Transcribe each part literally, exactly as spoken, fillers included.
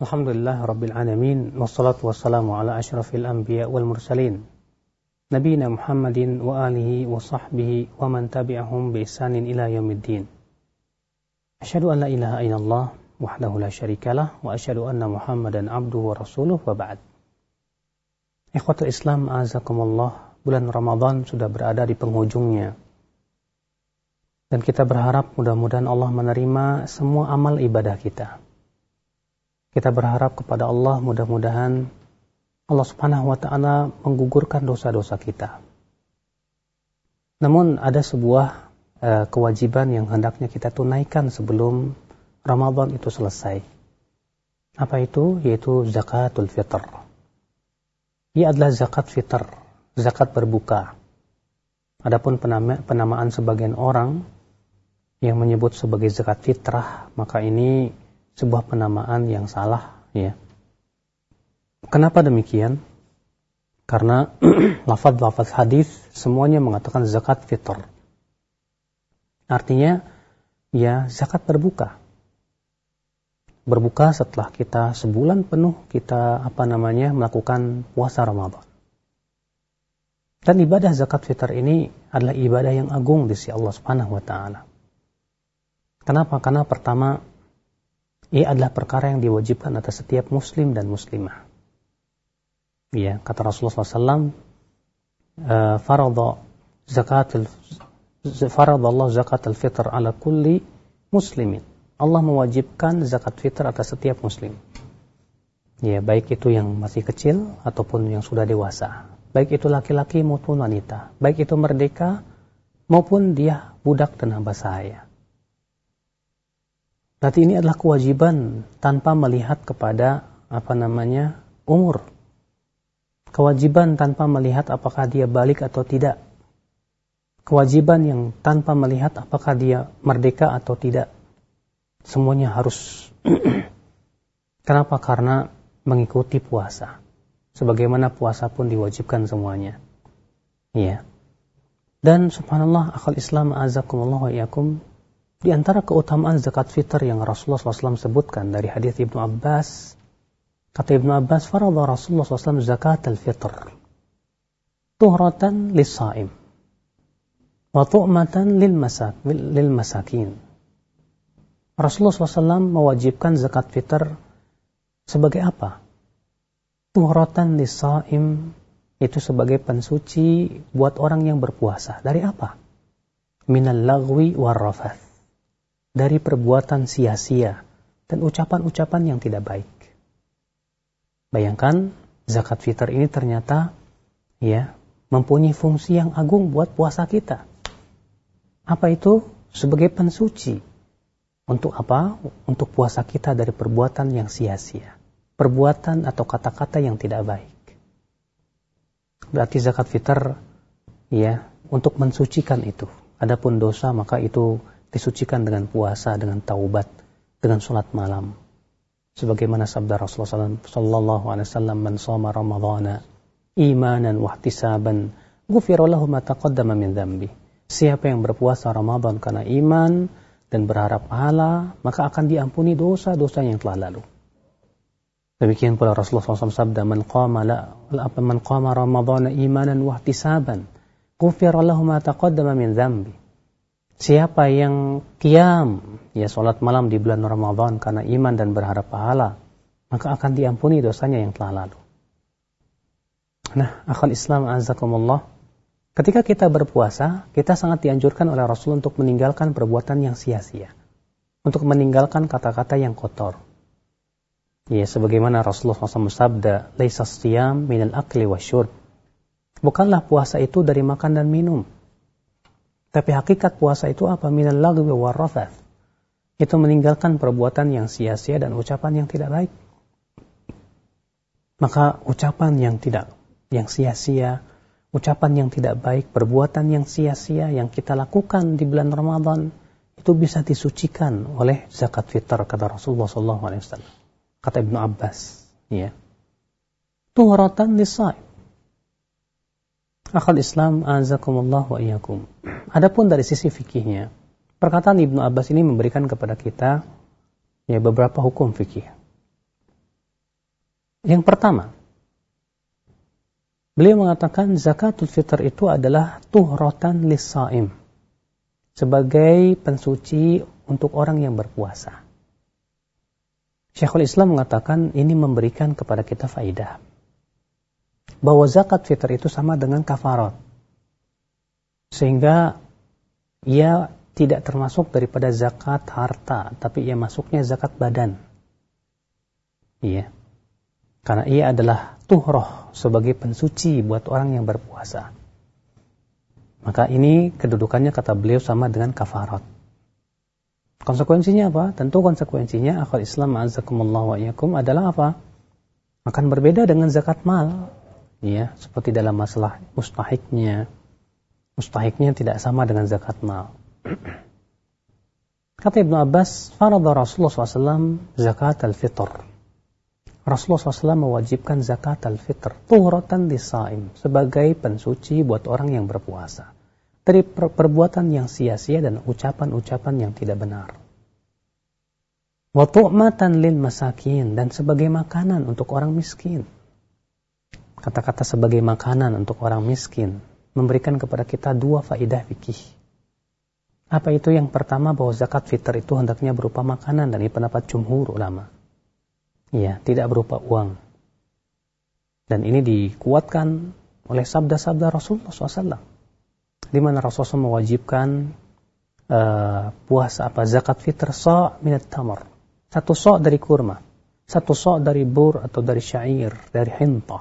Alhamdulillah Rabbil Alamin, wassalatu wassalamu ala ashrafil anbiya wal mursalin, Nabiyina Muhammadin wa alihi wa sahbihi wa man tabi'ahum bi ihsanin ila yaumiddin. Asyhadu an la ilaha illallah wahdahu la syarikalah wa asyhadu anna Muhammadan abduhu wa rasuluh wa ba'd. Ikhwatul Islam, azakumullah, bulan Ramadan sudah berada di penghujungnya. Dan kita berharap mudah-mudahan Allah menerima semua amal ibadah kita. Kita berharap kepada Allah mudah-mudahan Allah subhanahu wa ta'ala menggugurkan dosa-dosa kita. Namun ada sebuah uh, kewajiban yang hendaknya kita tunaikan sebelum Ramadan itu selesai. Apa itu? Yaitu zakatul fitr. Ia adalah zakat fitr, zakat berbuka. Adapun penama, penamaan sebagian orang yang menyebut sebagai zakat fitrah, maka ini sebuah penamaan yang salah, ya. Kenapa demikian? Karena lafaz-lafaz hadis semuanya mengatakan zakat fitr. Artinya, ya zakat berbuka. Berbuka setelah kita sebulan penuh kita apa namanya melakukan puasa Ramadan. Dan ibadah zakat fitr ini adalah ibadah yang agung di sisi Allah Subhanahu wa taala. Kenapa? Karena pertama, ia adalah perkara yang diwajibkan atas setiap muslim dan muslimah. Ya, kata Rasulullah shallallahu alaihi wasallam, "Faradha zakatul faradallahu zakatul fitr ala kulli muslimin." Allah mewajibkan zakat fitr atas setiap muslim. Ya, baik itu yang masih kecil ataupun yang sudah dewasa. Baik itu laki-laki maupun wanita. Baik itu merdeka maupun dia budak dan hamba sahaya. Berarti ini adalah kewajiban tanpa melihat kepada apa namanya umur. Kewajiban tanpa melihat apakah dia balik atau tidak. Kewajiban yang tanpa melihat apakah dia merdeka atau tidak. Semuanya harus. Kenapa? Karena mengikuti puasa. Sebagaimana puasa pun diwajibkan semuanya. Iya. Dan subhanallah, akal Islam azakumullah wa iyakum, di antara keutamaan zakat fitr yang Rasulullah shallallahu alaihi wasallam sebutkan dari hadis Ibnu Abbas, kata Ibnu Abbas, "Faradha Rasulullah shallallahu alaihi wasallam zakat al-fitr tuhratan lis-shaim wa tu'matan lil masakin." Rasulullah shallallahu alaihi wasallam mewajibkan zakat fitr sebagai apa? Tuhratan lis-shaim, itu sebagai pensuci buat orang yang berpuasa. Dari apa? Minal lagwi war rafath, dari perbuatan sia-sia dan ucapan-ucapan yang tidak baik. Bayangkan, zakat fitr ini ternyata ya mempunyai fungsi yang agung buat puasa kita. Apa itu? Sebagai pensuci. Untuk apa? Untuk puasa kita dari perbuatan yang sia-sia. Perbuatan atau kata-kata yang tidak baik. Berarti zakat fitr ya untuk mensucikan itu. Adapun dosa maka itu disucikan dengan puasa, dengan taubat, dengan sholat malam. Sebagaimana sabda Rasulullah sallallahu alaihi wasallam, "Man shoma Ramadhana imanan wa ihtisaban, ghufira lahu ma taqaddama min dhanbi." Siapa yang berpuasa Ramadan karena iman dan berharap pahala, maka akan diampuni dosa-dosa yang telah lalu. Demikian pula Rasulullah sallallahu alaihi wasallam sabda, "Man qama la man qama Ramadhana imanan wa ihtisaban, ghufira lahu ma taqaddama min dhanbi." Siapa yang qiyam, ya salat malam di bulan Ramadan karena iman dan berharap pahala, maka akan diampuni dosanya yang telah lalu. Nah, akhwal Islam azakumullah, ketika kita berpuasa, kita sangat dianjurkan oleh Rasul untuk meninggalkan perbuatan yang sia-sia, untuk meninggalkan kata-kata yang kotor. Ya, sebagaimana Rasulullah shallallahu alaihi wasallam bersabda, "Laisa siyam minal akli wasyurb." Bukanlah puasa itu dari makan dan minum. Tapi hakikat puasa itu apa? Minal lagwi war rafath. Itu meninggalkan perbuatan yang sia-sia dan ucapan yang tidak baik. Maka ucapan yang tidak, yang sia-sia, ucapan yang tidak baik, perbuatan yang sia-sia yang kita lakukan di bulan Ramadan, itu bisa disucikan oleh zakat fitr, kata Rasulullah sallallahu alaihi wasallam. Kata Ibnu Abbas, ya. Tuhratan lis-shaim. Akhal Islam azakumullah wa iyyakum. Adapun dari sisi fikihnya, perkataan Ibnu Abbas ini memberikan kepada kita ya beberapa hukum fikih. Yang pertama, beliau mengatakan zakatul fitr itu adalah tuhratan lis-shaim, sebagai pensuci untuk orang yang berpuasa. Syekhul Islam mengatakan ini memberikan kepada kita faidah bahwa zakat fitr itu sama dengan kafarat, sehingga ia tidak termasuk daripada zakat harta, tapi ia masuknya zakat badan. Iya, karena ia adalah tuhroh, sebagai pensuci buat orang yang berpuasa. Maka ini kedudukannya kata beliau sama dengan kafarat. Konsekuensinya apa? Tentu konsekuensinya akhwat Islam a'azakumullah wa iyyakum adalah apa? Akan berbeda dengan zakat mal. Ya, seperti dalam masalah mustahiknya. Mustahiknya tidak sama dengan zakat mal. Kata Ibnu Abbas, farada Rasulullah shallallahu alaihi wasallam zakat al-fitr. Rasulullah shallallahu alaihi wasallam mewajibkan zakat al-fitr tuhratan lis-shaim, sebagai pensuci buat orang yang berpuasa dari per- perbuatan yang sia-sia dan ucapan-ucapan yang tidak benar. Wa tu'matan lil masakin, dan sebagai makanan untuk orang miskin. Kata-kata sebagai makanan untuk orang miskin memberikan kepada kita dua faedah fikih. Apa itu? Yang pertama, bahwa zakat fitr itu hendaknya berupa makanan, dan ini pendapat jumhur ulama. Ya, tidak berupa uang. Dan ini dikuatkan oleh sabda-sabda Rasulullah shallallahu alaihi wasallam, di mana Rasulullah shallallahu alaihi wasallam mewajibkan uh, puasa apa zakat fitr sa' minat tamar, satu sa' dari kurma, satu sa' dari bur atau dari syair, dari hintah.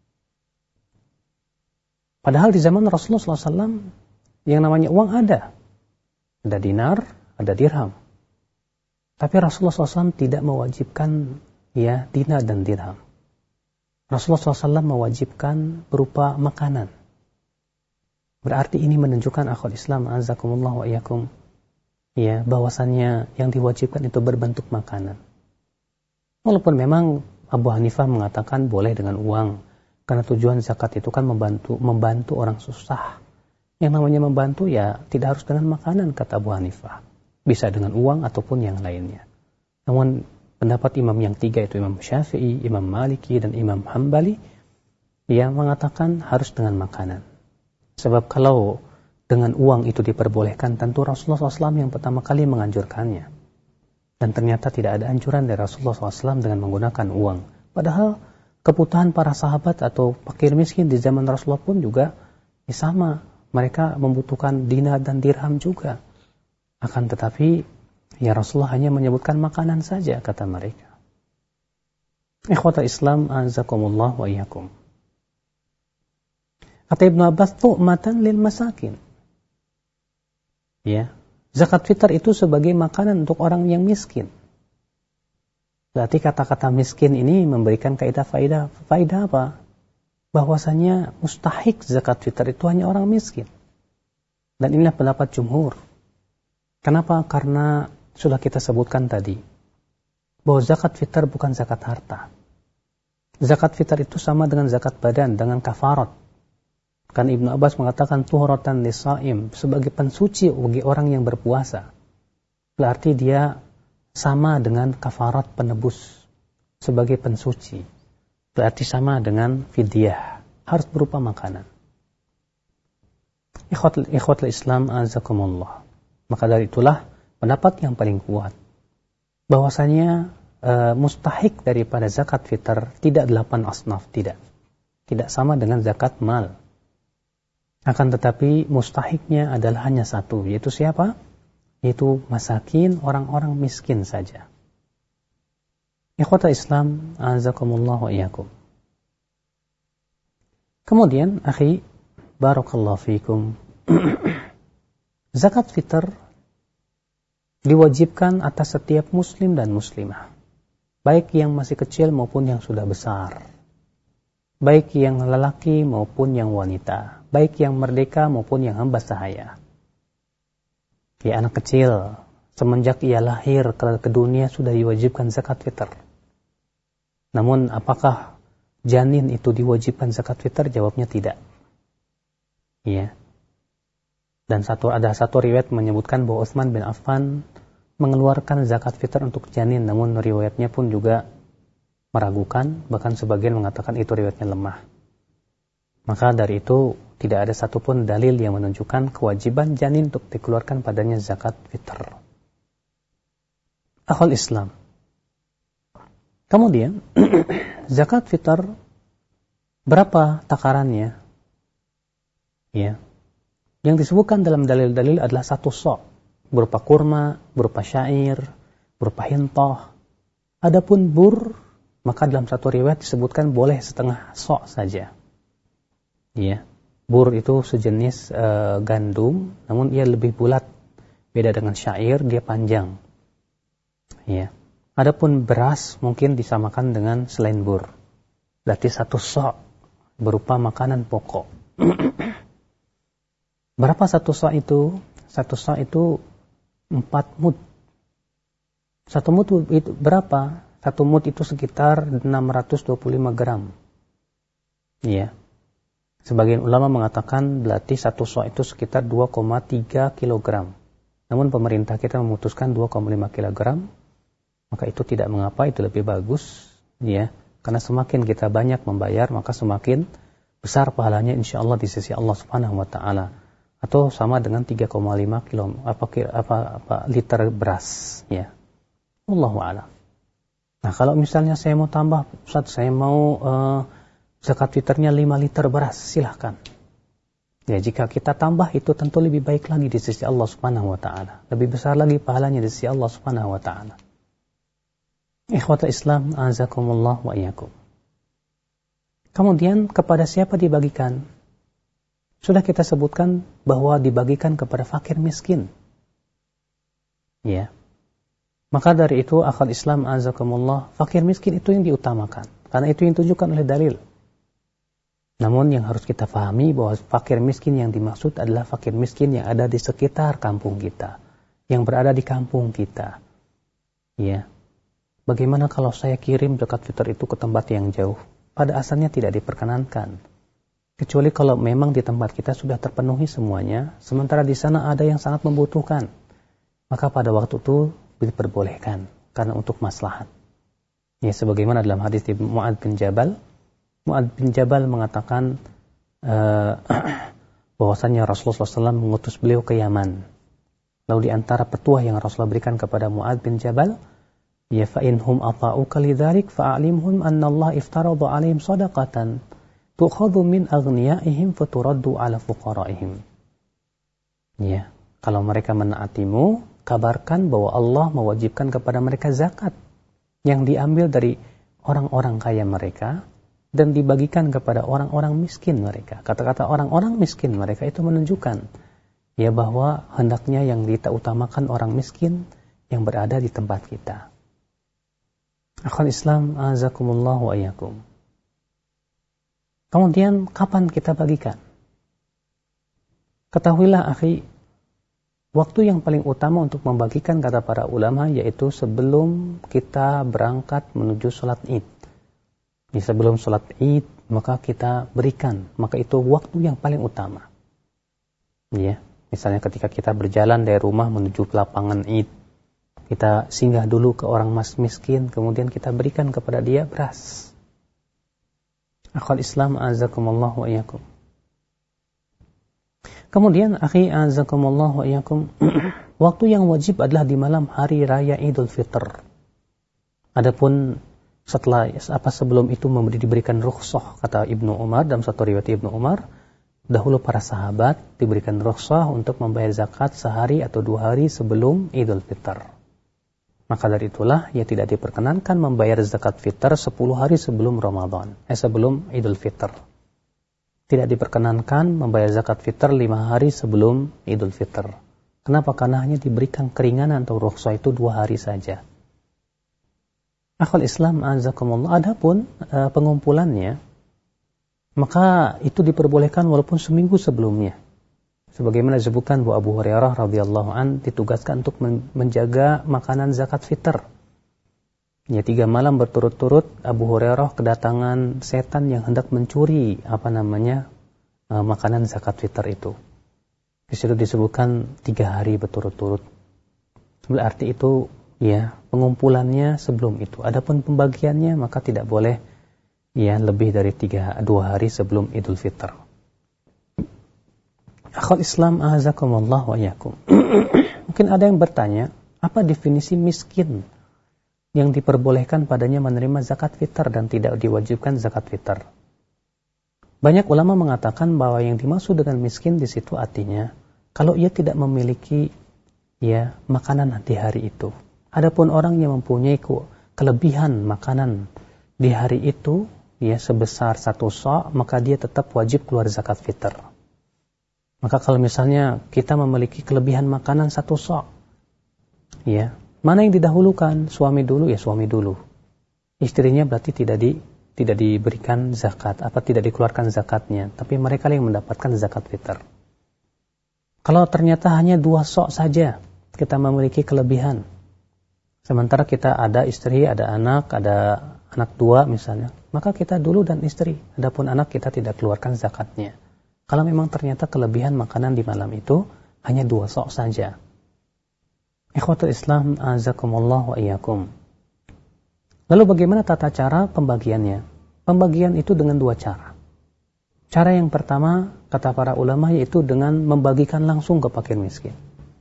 Padahal di zaman Rasulullah shallallahu alaihi wasallam yang namanya uang ada, ada dinar, ada dirham. Tapi Rasulullah shallallahu alaihi wasallam tidak mewajibkan ya dinar dan dirham. Rasulullah shallallahu alaihi wasallam mewajibkan berupa makanan. Berarti ini menunjukkan akhwat Islam azakumullah wa iyyakum, ya, bahwasannya yang diwajibkan itu berbentuk makanan. Walaupun memang Abu Hanifah mengatakan boleh dengan uang, karena tujuan zakat itu kan membantu membantu orang susah. Yang namanya membantu ya tidak harus dengan makanan, kata Abu Hanifah. Bisa dengan uang ataupun yang lainnya. Namun pendapat imam yang tiga, itu Imam Syafi'i, Imam Maliki, dan Imam Hambali, yang mengatakan harus dengan makanan. Sebab kalau dengan uang itu diperbolehkan, tentu Rasulullah shallallahu alaihi wasallam yang pertama kali menganjurkannya. Dan ternyata tidak ada anjuran dari Rasulullah shallallahu alaihi wasallam dengan menggunakan uang. Padahal kebutuhan para sahabat atau fakir miskin di zaman Rasulullah pun juga ya sama. Mereka membutuhkan dinar dan dirham juga. Akan tetapi ya Rasulullah hanya menyebutkan makanan saja, kata mereka. Ikhwatal Islam azakumullah wa iyyakum. Kata Ibnu Abbas, tu'matan lil masakin. Ya, zakat fitr itu sebagai makanan untuk orang yang miskin. Berarti kata-kata miskin ini memberikan kaidah faidah. Faidah apa? Bahwasanya mustahik zakat fitr itu hanya orang miskin. Dan inilah pendapat jumhur. Kenapa? Karena sudah kita sebutkan tadi bahwa zakat fitr bukan zakat harta. Zakat fitr itu sama dengan zakat badan, dengan kafarat. Kan Ibnu Abbas mengatakan tuhratan lis-shaim, sebagai pensuci bagi orang yang berpuasa. Berarti dia sama dengan kafarat penebus sebagai pensuci. Berarti sama dengan fidyah, harus berupa makanan. Ikhwatul ikhwatul Islam azakumullah. Maka dari itulah pendapat yang paling kuat bahwasanya e, mustahik daripada zakat fitr tidak delapan asnaf, tidak. Tidak sama dengan zakat mal. Akan tetapi mustahiknya adalah hanya satu, yaitu siapa? Yaitu masakin, orang-orang miskin saja. Ikhwatul Islam azakumullah wa iyyakum. Kemudian, akhi, barakallahu fikum. Zakat fitr diwajibkan atas setiap muslim dan muslimah, baik yang masih kecil maupun yang sudah besar, baik yang lelaki maupun yang wanita, baik yang merdeka maupun yang hamba sahaya. Ya, anak kecil semenjak ia lahir ke, ke dunia sudah diwajibkan zakat fitr. Namun apakah janin itu diwajibkan zakat fitr? Jawabnya tidak. Ya. Dan satu ada satu riwayat menyebutkan bahwa Utsman bin Affan mengeluarkan zakat fitr untuk janin, namun riwayatnya pun juga meragukan, bahkan sebagian mengatakan itu riwayatnya lemah. Maka dari itu tidak ada satupun dalil yang menunjukkan kewajiban janin untuk dikeluarkan padanya zakat fitr. Akhul Islam. Kemudian zakat fitr berapa takarannya? Ya. Yang disebutkan dalam dalil-dalil adalah satu sok, berupa kurma, berupa syair, berupa hintoh. Adapun bur, maka dalam satu riwayat disebutkan boleh setengah sok saja. Ya. Bur itu sejenis e, gandum, namun ia lebih bulat. Beda dengan syair, dia panjang. Ya. Adapun beras mungkin disamakan dengan selain bur. Berarti satu sok berupa makanan pokok. Berapa satu sok itu? Satu sok itu empat mud. Satu mud itu berapa? Satu mud itu sekitar enam ratus dua puluh lima gram. Iya. Sebagian ulama mengatakan berarti satu sok itu sekitar dua koma tiga kilogram. Namun pemerintah kita memutuskan dua koma lima kilogram. Maka itu tidak mengapa, itu lebih bagus. Ya. Karena semakin kita banyak membayar, maka semakin besar pahalanya insyaAllah di sisi Allah Subhanahu Wa Taala. Atau sama dengan tiga koma lima kilo apa, apa, apa liter beras. Ya. Allahu a'lam. Nah, kalau misalnya saya mau tambah, Ustaz, saya mau uh, zakat fitrnya lima liter beras, silahkan. Ya, jika kita tambah itu tentu lebih baik lagi di sisi Allah Subhanahu Wa Taala. Lebih besar lagi pahalanya di sisi Allah Subhanahu Wa Taala. Ikhwata Islam, azakumullah wa iyyakum. Kemudian kepada siapa dibagikan? Sudah kita sebutkan bahwa dibagikan kepada fakir miskin. Ya. Maka dari itu akal Islam, azakumullah, fakir miskin itu yang diutamakan. Karena itu yang ditujukan oleh dalil. Namun yang harus kita pahami bahwa fakir miskin yang dimaksud adalah fakir miskin yang ada di sekitar kampung kita. Yang berada di kampung kita. Ya. Bagaimana kalau saya kirim zakat fitr itu ke tempat yang jauh? Pada asalnya tidak diperkenankan. Kecuali kalau memang di tempat kita sudah terpenuhi semuanya, sementara di sana ada yang sangat membutuhkan. Maka pada waktu itu diperbolehkan, karena untuk maslahat. Ya, sebagaimana dalam hadis Mu'adz bin Jabal, Mu'adz bin Jabal mengatakan uh, bahwasanya Rasulullah shallallahu alaihi wasallam mengutus beliau ke Yaman. Lalu di antara petuah yang Rasulullah berikan kepada Mu'adz bin Jabal, ya fa inhum ata'uka lidzalik fa'alimhum anna Allah iftarada 'alaihim shadaqatan tu'khadhu min aghniyaihim faturaddu 'ala fuqaraihim. Ya, kalau mereka menaatimu, kabarkan bahwa Allah mewajibkan kepada mereka zakat yang diambil dari orang-orang kaya mereka dan dibagikan kepada orang-orang miskin mereka. Kata-kata orang-orang miskin mereka itu menunjukkan ya bahwa hendaknya yang kita utamakan orang miskin yang berada di tempat kita. Akhul Islam, azakumullah wa iyyakum. Kemudian kapan kita bagikan? Ketahuilah akhi, waktu yang paling utama untuk membagikan kata para ulama yaitu sebelum kita berangkat menuju sholat Id. Di sebelum sholat Id maka kita berikan, maka itu waktu yang paling utama. Ya, misalnya ketika kita berjalan dari rumah menuju ke lapangan Id, kita singgah dulu ke orang mas miskin, kemudian kita berikan kepada dia beras. Akhul Islam, azakumullah wa iyyakum. Kemudian, akhi, azakumullah wa iyyakum, waktu yang wajib adalah di malam hari raya Idul Fitr. Adapun setelah apa sebelum itu memberi diberikan rukhsah, kata Ibnu Umar dalam satu riwayat Ibnu Umar, dahulu para sahabat diberikan rukhsah untuk membayar zakat sehari atau dua hari sebelum Idul Fitr. Maka dari itulah ia tidak diperkenankan membayar zakat fitr sepuluh hari sebelum Ramadan, eh sebelum Idul Fitr. Tidak diperkenankan membayar zakat fitr lima hari sebelum Idul Fitr. Kenapa? Karena hanya diberikan keringanan atau rukhsah itu dua hari saja. Akhul Islam, azakumullah, adapun e, pengumpulannya, maka itu diperbolehkan walaupun seminggu sebelumnya. Sebagaimana disebutkan bahwa Abu Hurairah radhiyallahu an ditugaskan untuk menjaga makanan zakat fitr. Ya, tiga malam berturut-turut Abu Hurairah kedatangan setan yang hendak mencuri apa namanya uh, makanan zakat fitr itu. Di situ disebutkan tiga hari berturut-turut. Berarti itu ya pengumpulannya sebelum itu. Adapun pembagiannya maka tidak boleh ya lebih dari tiga dua hari sebelum Idul Fitr. Akhul Islam azakumullah wa iyyakum. Mungkin ada yang bertanya, apa definisi miskin yang diperbolehkan padanya menerima zakat fitr dan tidak diwajibkan zakat fitr? Banyak ulama mengatakan bahwa yang dimaksud dengan miskin di situ artinya kalau ia tidak memiliki ya makanan di hari itu. Adapun orang yang mempunyai kelebihan makanan di hari itu ya sebesar satu sa', maka dia tetap wajib keluar zakat fitr. Maka kalau misalnya kita memiliki kelebihan makanan satu sa', ya, mana yang didahulukan? Suami dulu ya suami dulu. Istrinya berarti tidak di tidak diberikan zakat, apa tidak dikeluarkan zakatnya, tapi mereka yang mendapatkan zakat fitr. Kalau ternyata hanya dua sa' saja kita memiliki kelebihan, sementara kita ada istri, ada anak, ada anak dua misalnya, maka kita dulu dan istri. Adapun anak kita tidak keluarkan zakatnya. Kalau memang ternyata kelebihan makanan di malam itu hanya dua sa' saja. Ikhwatul Islam azakumullah wa iyyakum. Lalu bagaimana tata cara pembagiannya? Pembagian itu dengan dua cara. Cara yang pertama, kata para ulama, yaitu dengan membagikan langsung ke fakir miskin.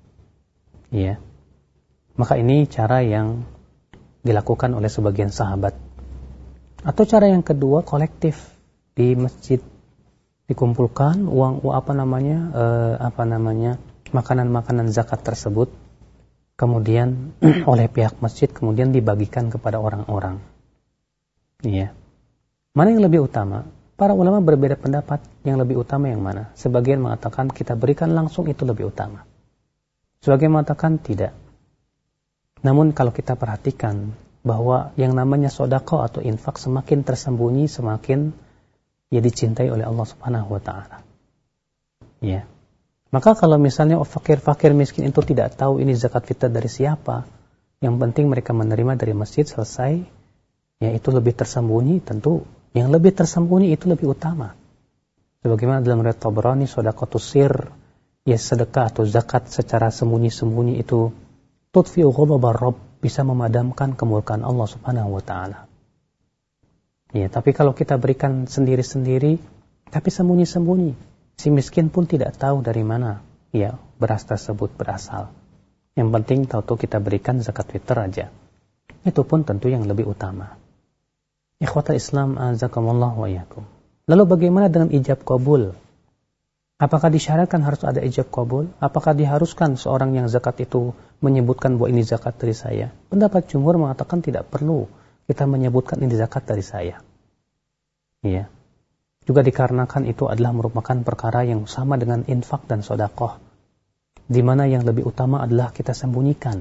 Iya. Maka ini cara yang dilakukan oleh sebagian sahabat. Atau cara yang kedua, kolektif di masjid dikumpulkan uang, uang apa namanya eh, apa namanya makanan-makanan zakat tersebut, kemudian oleh pihak masjid kemudian dibagikan kepada orang-orang. Iya. Mana yang lebih utama? Para ulama berbeda pendapat. Yang lebih utama yang mana? Sebagian mengatakan kita berikan langsung itu lebih utama. Sebagian mengatakan tidak. Namun kalau kita perhatikan bahwa yang namanya sedekah atau infak semakin tersembunyi semakin ya dicintai oleh Allah Subhanahu wa taala. Ya. Maka kalau misalnya fakir-fakir miskin itu tidak tahu ini zakat fitr dari siapa, yang penting mereka menerima dari masjid selesai, ya itu lebih tersembunyi, tentu yang lebih tersembunyi itu lebih utama. Sebagaimana dalam riwayat Tabrani, sedekahus sir, ya sedekah atau zakat secara sembunyi-sembunyi itu tudfi'u ghadabar Rabb, bisa memadamkan kemurkaan Allah Subhanahu wa taala. Ya, tapi kalau kita berikan sendiri-sendiri, tapi sembunyi-sembunyi, si miskin pun tidak tahu dari mana ya beras tersebut berasal. Yang penting tahu kita berikan zakat fitr aja. Itu pun tentu yang lebih utama. Ikhwatal Islam azakumullah wa iyyakum. Lalu bagaimana dengan ijab qabul? Apakah disyaratkan harus ada ijab qabul? Apakah diharuskan seorang yang zakat itu menyebutkan bahwa ini zakat dari saya? Pendapat jumhur mengatakan tidak perlu kita menyebutkan ini zakat dari saya. Iya. Juga dikarenakan itu adalah merupakan perkara yang sama dengan infak dan sedekah, di mana yang lebih utama adalah kita sembunyikan.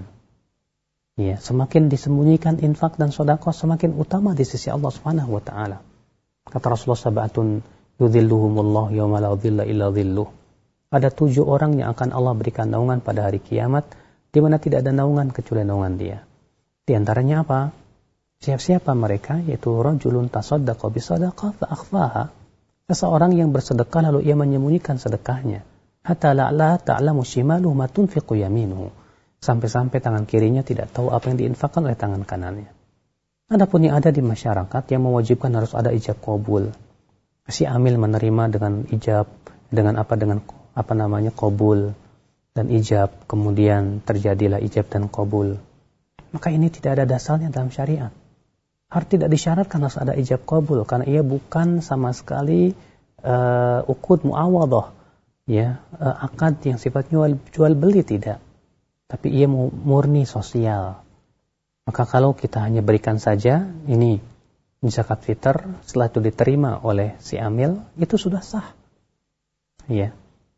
Iya, semakin disembunyikan infak dan sedekah semakin utama di sisi Allah Subhanahu wa taala. Kata Rasulullah sab'atun yudhilluhumullah yauma la dhilla illa dhilluh. Ada tujuh orang yang akan Allah berikan naungan pada hari kiamat, di mana tidak ada naungan kecuali naungan Dia. Di antaranya apa? Siapa-siapa mereka? Yaitu rajulun tasaddaqa bisadaqah fa akhfaha. Seseorang yang bersedekah lalu ia menyembunyikan sedekahnya. Hatta la ta'lamu shimaluhu ma tunfiqu yaminuhu. Sampai-sampai tangan kirinya tidak tahu apa yang diinfakkan oleh tangan kanannya. Adapun yang ada di masyarakat yang mewajibkan harus ada ijab qabul. Si amil menerima dengan ijab, dengan apa dengan apa namanya qabul dan ijab, kemudian terjadilah ijab dan qabul. Maka ini tidak ada dasarnya dalam syariat. Harus tidak disyaratkan harus ada ijab qabul karena ia bukan sama sekali uh, uqud muawadhah, ya, uh, akad yang sifat jual, jual beli tidak. Tapi ia murni sosial. Maka kalau kita hanya berikan saja ini zakat fitr, setelah itu diterima oleh si amil, itu sudah sah. Ya.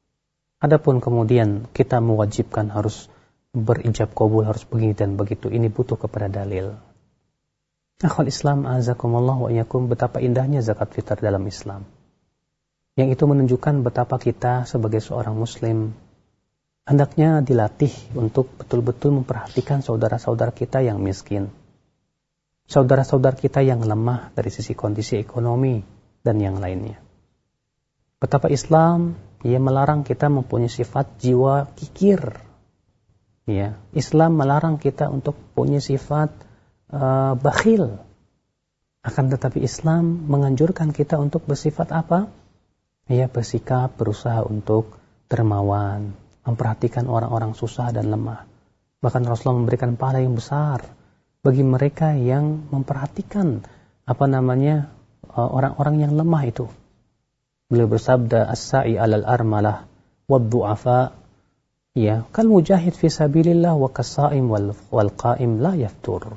Adapun kemudian kita mewajibkan harus berijab qabul, harus begini dan begitu, ini butuh kepada dalil. Akhul Islam azakumullah wa iyyakum, betapa indahnya zakat fitr dalam Islam. Yang itu menunjukkan betapa kita sebagai seorang muslim hendaknya dilatih untuk betul-betul memperhatikan saudara-saudara kita yang miskin. Saudara-saudara kita yang lemah dari sisi kondisi ekonomi dan yang lainnya. Betapa Islam ia melarang kita mempunyai sifat jiwa kikir. Ya, Islam melarang kita untuk punya sifat uh, bakhil. Akan tetapi Islam menganjurkan kita untuk bersifat apa? Ya, bersikap, berusaha untuk dermawan, memperhatikan orang-orang susah dan lemah. Bahkan Rasulullah memberikan pahala yang besar bagi mereka yang memperhatikan apa namanya uh, orang-orang yang lemah itu. Beliau bersabda, as-sa'i 'alal armalah wad-du'afa. Ya, kal mujahid fi sabilillah wa kas-sha'im wal, wal qa'im la yaftur.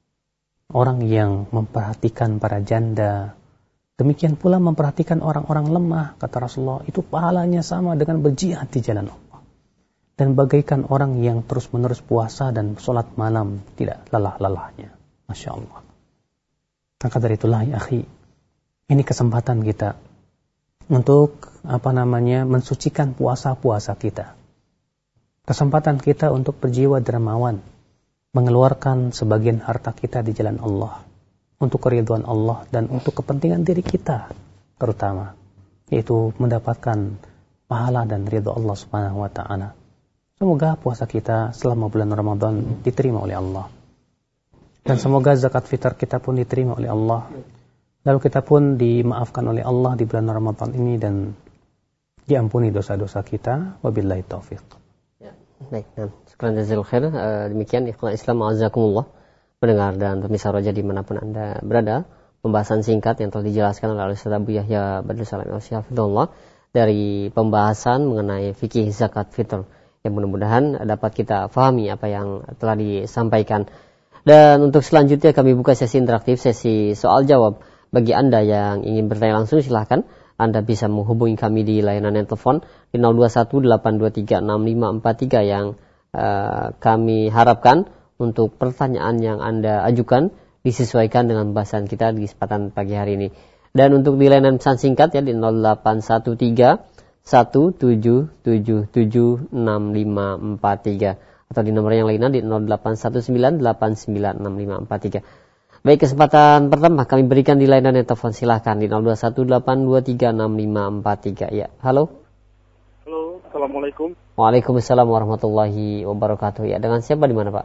Orang yang memperhatikan para janda, demikian pula memperhatikan orang-orang lemah, kata Rasulullah, itu pahalanya sama dengan berjihad di jalan Allah. Dan bagaikan orang yang terus-menerus puasa dan sholat malam, tidak lelah-lelahnya. Masya Allah. Maka dari itulah ya akhi, ini kesempatan kita untuk apa namanya mensucikan puasa-puasa kita. Kesempatan kita untuk berjiwa dermawan, mengeluarkan sebagian harta kita di jalan Allah untuk keridhaan Allah dan untuk kepentingan diri kita terutama, yaitu mendapatkan pahala dan ridha Allah Subhanahu wa taala. Semoga puasa kita selama bulan Ramadan diterima oleh Allah. Dan semoga zakat fitrah kita pun diterima oleh Allah. Lalu kita pun dimaafkan oleh Allah di bulan Ramadan ini dan diampuni dosa-dosa kita. Wabillahi taufiq. Baik, nah, sekian jazakallahu khair. Uh, demikian ikhwan Islam azakumullah, pendengar dan pemirsa Roja dimanapun Anda berada, pembahasan singkat yang telah dijelaskan oleh Ustaz Abu Yahya Badrul Salam Al-Syafidullah dari pembahasan mengenai fikih zakat fitr, yang mudah-mudahan dapat kita fahami apa yang telah disampaikan. Dan untuk selanjutnya kami buka sesi interaktif, sesi soal jawab. Bagi Anda yang ingin bertanya langsung, silahkan Anda bisa menghubungi kami di layanan telepon di nol dua satu delapan dua tiga enam lima empat tiga yang uh, kami harapkan untuk pertanyaan yang Anda ajukan disesuaikan dengan bahasan kita di kesempatan pagi hari ini. Dan untuk di layanan pesan singkat ya di nol delapan satu tiga satu tujuh tujuh tujuh enam lima empat tiga atau di nomor yang lainnya di nol delapan satu sembilan delapan sembilan enam lima empat tiga. Baik, kesempatan pertama kami berikan di layanan telepon, silahkan di nol dua satu delapan dua tiga enam lima empat tiga. Ya, halo. Halo, Assalamualaikum. Waalaikumsalam warahmatullahi wabarakatuh. Ya, dengan siapa di mana, Pak?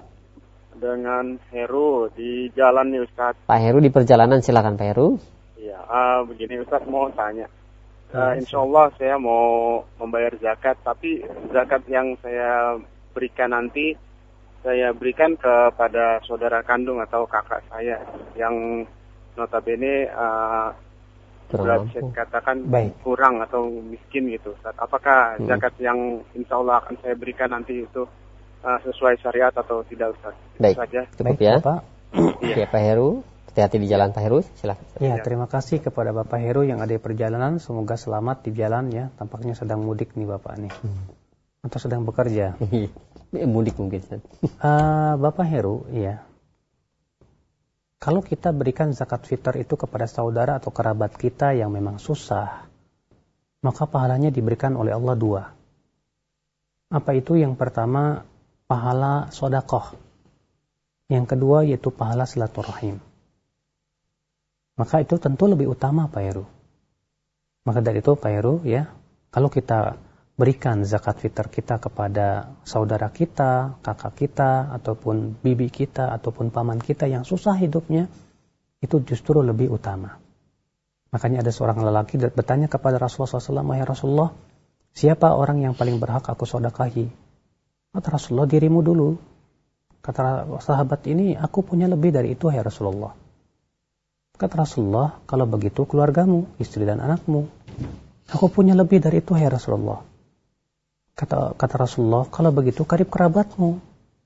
Dengan Heru di jalan nih, Ustaz. Pak Heru di perjalanan, silakan Pak Heru. Iya, uh, begini Ustaz, mau tanya. Uh, insya Allah saya mau membayar zakat, tapi zakat yang saya berikan nanti saya berikan kepada saudara kandung atau kakak saya yang notabene uh, kurang bisa dikatakan Baik. kurang atau miskin gitu. Apakah hmm. zakat yang insya Allah akan saya berikan nanti itu uh, sesuai syariat atau tidak, Ustaz? Baik, saja. Cukup ya Pak. Ya Pak Heru, hati-hati di jalan Pak Heru, silakan. Ya, terima kasih kepada Bapak Heru yang ada di perjalanan. Semoga selamat di jalan ya. Tampaknya sedang mudik nih Bapak nih. Hmm. Atau sedang bekerja. Mudik mungkin. Uh, Bapak Heru, ya. Kalau kita berikan zakat fitr itu kepada saudara atau kerabat kita yang memang susah, maka pahalanya diberikan oleh Allah dua. Apa itu? Yang pertama, pahala sodakoh. Yang kedua, yaitu pahala silaturahim. Maka itu tentu lebih utama, Pak Heru. Maka dari itu, Pak Heru, ya, kalau kita berikan zakat fitr kita kepada saudara kita, kakak kita, ataupun bibi kita, ataupun paman kita yang susah hidupnya, itu justru lebih utama. Makanya ada seorang lelaki bertanya kepada Rasulullah shallallahu alaihi wasallam, "Ya Rasulullah, siapa orang yang paling berhak aku sedekahi?" Kata Rasulullah, "Dirimu dulu." Kata sahabat ini, "Aku punya lebih dari itu, ya Rasulullah." Kata Rasulullah, "Kalau begitu keluargamu, istri dan anakmu." "Aku punya lebih dari itu, ya Rasulullah." Kata, kata Rasulullah, "Kalau begitu karib kerabatmu."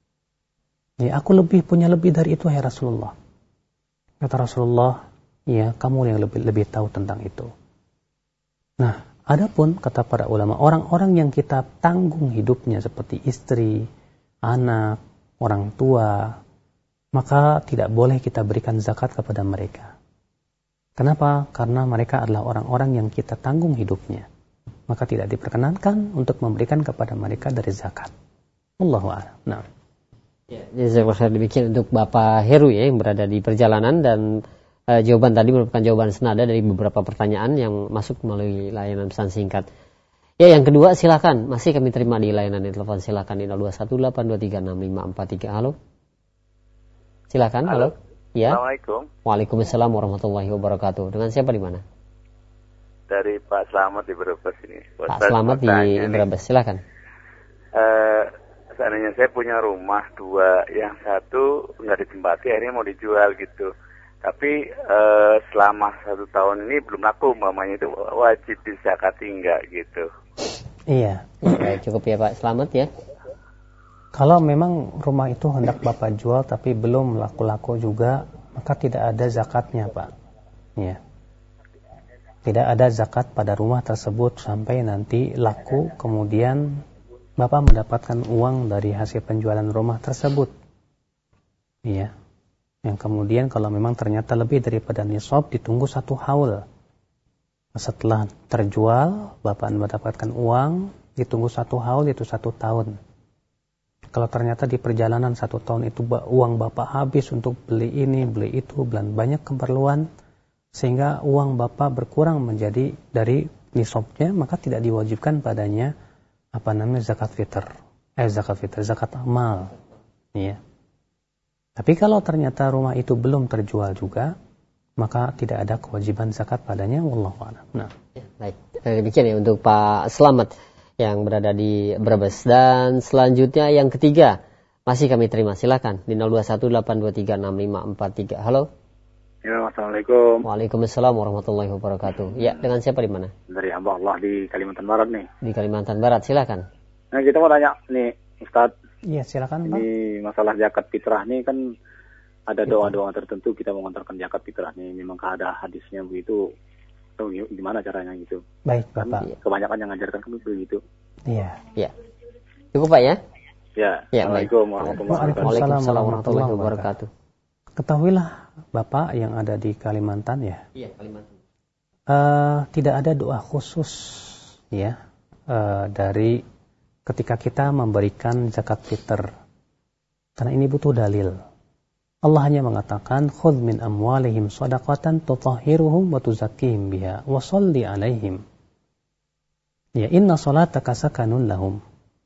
"Ya, aku lebih punya lebih dari itu, ya Rasulullah." Kata Rasulullah, "Ya, kamu yang lebih lebih tahu tentang itu." Nah, adapun kata para ulama, orang-orang yang kita tanggung hidupnya seperti istri, anak, orang tua, maka tidak boleh kita berikan zakat kepada mereka. Kenapa? Karena mereka adalah orang-orang yang kita tanggung hidupnya. Maka tidak diperkenankan untuk memberikan kepada mereka dari zakat. Wallahu a'lam. Nah. Ya, jazakallahu demikian untuk Bapak Heru ya yang berada di perjalanan, dan uh, jawaban tadi merupakan jawaban senada dari beberapa pertanyaan yang masuk melalui layanan pesan singkat. Ya, yang kedua silakan. Masih kami terima di layanan di telepon. Silakan di nol dua satu delapan dua tiga enam lima empat tiga. Halo. Silakan. Halo. Halo. Ya. Assalamualaikum. Waalaikumsalam warahmatullahi wabarakatuh. Dengan siapa di mana? Dari Pak Slamet di Brebes ini. Pak Slamet di Brebes. Silakan. Eh, seandainya saya punya rumah dua, yang satu nggak ditempati, akhirnya mau dijual gitu. Tapi eh, selama satu tahun ini belum laku, mamanya itu wajib dizakati enggak gitu. Iya. Baik, cukup ya Pak Slamet ya. Kalau memang rumah itu hendak Bapak jual tapi belum laku-laku juga, maka tidak ada zakatnya, Pak. Ya. Tidak ada zakat pada rumah tersebut sampai nanti laku, kemudian Bapak mendapatkan uang dari hasil penjualan rumah tersebut. Iya. Yang kemudian kalau memang ternyata lebih daripada nisab, ditunggu satu haul. Setelah terjual, Bapak mendapatkan uang, ditunggu satu haul, itu satu tahun. Kalau ternyata di perjalanan satu tahun itu uang Bapak habis untuk beli ini, beli itu, dan banyak keperluan, sehingga uang Bapak berkurang menjadi dari nisabnya, maka tidak diwajibkan padanya apa namanya zakat fitr. Eh zakat fitr, zakat amal. Iya. Tapi kalau ternyata rumah itu belum terjual juga, maka tidak ada kewajiban zakat padanya, wallahu a'lam. Nah, ya, baik. Demikian ya untuk Pak Slamet yang berada di Brebes. Dan selanjutnya yang ketiga masih kami terima, silakan di nol dua satu delapan dua tiga enam lima empat tiga. Halo. Ya, assalamualaikum. Waalaikumsalam warahmatullahi wabarakatuh. Ya, dengan siapa di mana? Dari hamba Allah di Kalimantan Barat nih. Di Kalimantan Barat, silakan. Nah, kita mau tanya nih, Ustaz. Iya, silakan, Pak. Ini masalah zakat fitrah nih kan ada doa-doa tertentu kita mengantarkan zakat fitrah nih. Memangkah ada hadisnya begitu? Atau gimana caranya gitu? Baik, Bapak. Kan kebanyakan yang ngajarkan kan begitu. Iya. Ya. Cukup, Pak ya? Ya. Ya, Assalamualaikum warahmatullahi wabarakatuh. Waalaikumsalam warahmatullahi wabarakatuh. Ketahuilah Bapak yang ada di Kalimantan ya. Iya, Kalimantan. Uh, tidak ada doa khusus ya uh, dari ketika kita memberikan zakat fitr. Karena ini butuh dalil. Allah hanya mengatakan khudh min amwalihim shadaqatan tutahhiruhum wa tuzakkihim biha wa shalli alaihim. Ya inna salataka sakanun lahum.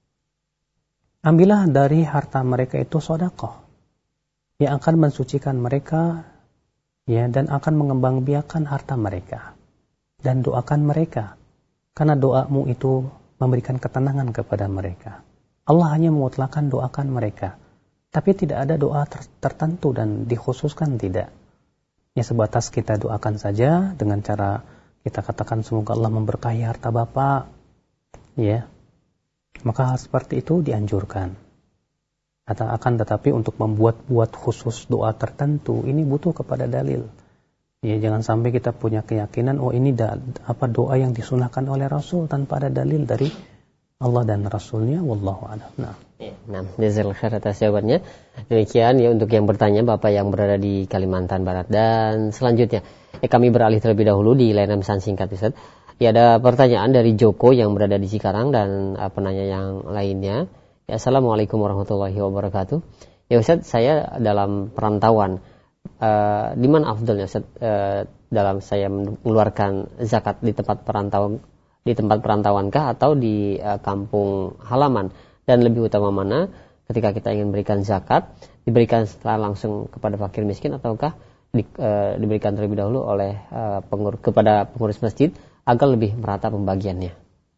Ambillah dari harta mereka itu sedekah yang akan mensucikan mereka ya dan akan mengembangbiakan harta mereka, dan doakan mereka karena doamu itu memberikan ketenangan kepada mereka. Allah hanya memutlakan doakan mereka, tapi tidak ada doa ter- tertentu dan dikhususkan, tidak. Ya sebatas kita doakan saja dengan cara kita katakan semoga Allah memberkahi harta Bapak, ya maka hal seperti itu dianjurkan. Atau akan tetapi untuk membuat-buat khusus doa tertentu ini butuh kepada dalil. Ya jangan sampai kita punya keyakinan oh ini da, apa doa yang disunahkan oleh Rasul tanpa ada dalil dari Allah dan Rasulnya, wallahu a'lam. Nah, nah, jazakallahu khair atas jawabannya. Demikian ya untuk yang bertanya Bapak yang berada di Kalimantan Barat. Dan selanjutnya eh, kami beralih terlebih dahulu di layanan pesan singkat, Ustaz. Ya ada pertanyaan dari Joko yang berada di Cikarang dan uh, penanya yang lainnya. Ya, Assalamualaikum warahmatullahi wabarakatuh. Ya Ustaz, saya dalam perantauan, uh, di mana afdalnya Ustaz uh, dalam saya mengeluarkan zakat di tempat perantauan, di tempat perantauankah atau di uh, kampung halaman? Dan lebih utama mana ketika kita ingin berikan zakat, diberikan setelah langsung kepada fakir miskin ataukah di, uh, diberikan terlebih dahulu oleh uh, pengur, kepada pengurus masjid agar lebih merata pembagiannya?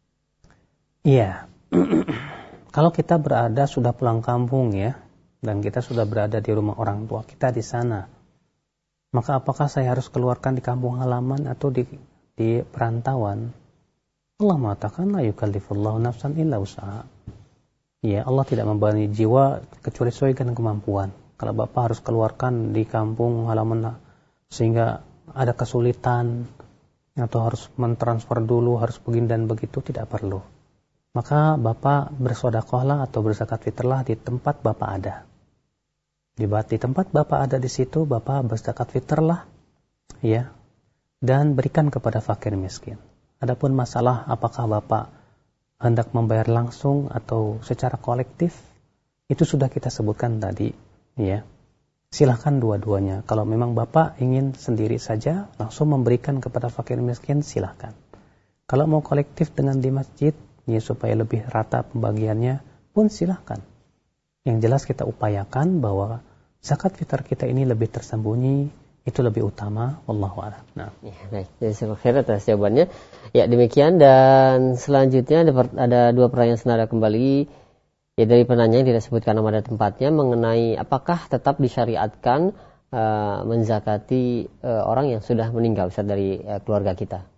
Iya. Kalau kita berada sudah pulang kampung ya, dan kita sudah berada di rumah orang tua kita di sana, maka apakah saya harus keluarkan di kampung halaman atau di di perantauan? Allah mengatakan la yukallifullahu nafsan illa usaha. Ya, Allah tidak membebani jiwa kecuali sesuai dengan kemampuan. Kalau Bapak harus keluarkan di kampung halaman sehingga ada kesulitan atau harus mentransfer dulu, harus begini dan begitu, tidak perlu. Maka Bapak bersedekahlah atau berzakat fitrlah di tempat Bapak ada. Di, di tempat Bapak ada di situ, Bapak berzakat fitrlah, ya, dan berikan kepada fakir miskin. Adapun masalah apakah Bapak hendak membayar langsung atau secara kolektif, itu sudah kita sebutkan tadi, ya. Silahkan dua-duanya. Kalau memang Bapak ingin sendiri saja langsung memberikan kepada fakir miskin, silahkan. Kalau mau kolektif dengan di masjid, ya supaya lebih rata pembagiannya pun silahkan. Yang jelas kita upayakan bahwa zakat fitrah kita ini lebih tersembunyi, itu lebih utama. Wallahu a'lam. Nah, ya, baik. Jazakallahu khairan atas jawabannya. Ya, demikian, dan selanjutnya ada, ada dua pertanyaan senada kembali. Ya, dari penanya yang tidak sebutkan nama dan tempatnya mengenai apakah tetap disyariatkan uh, menzakati uh, orang yang sudah meninggal, Ustaz, dari uh, keluarga kita.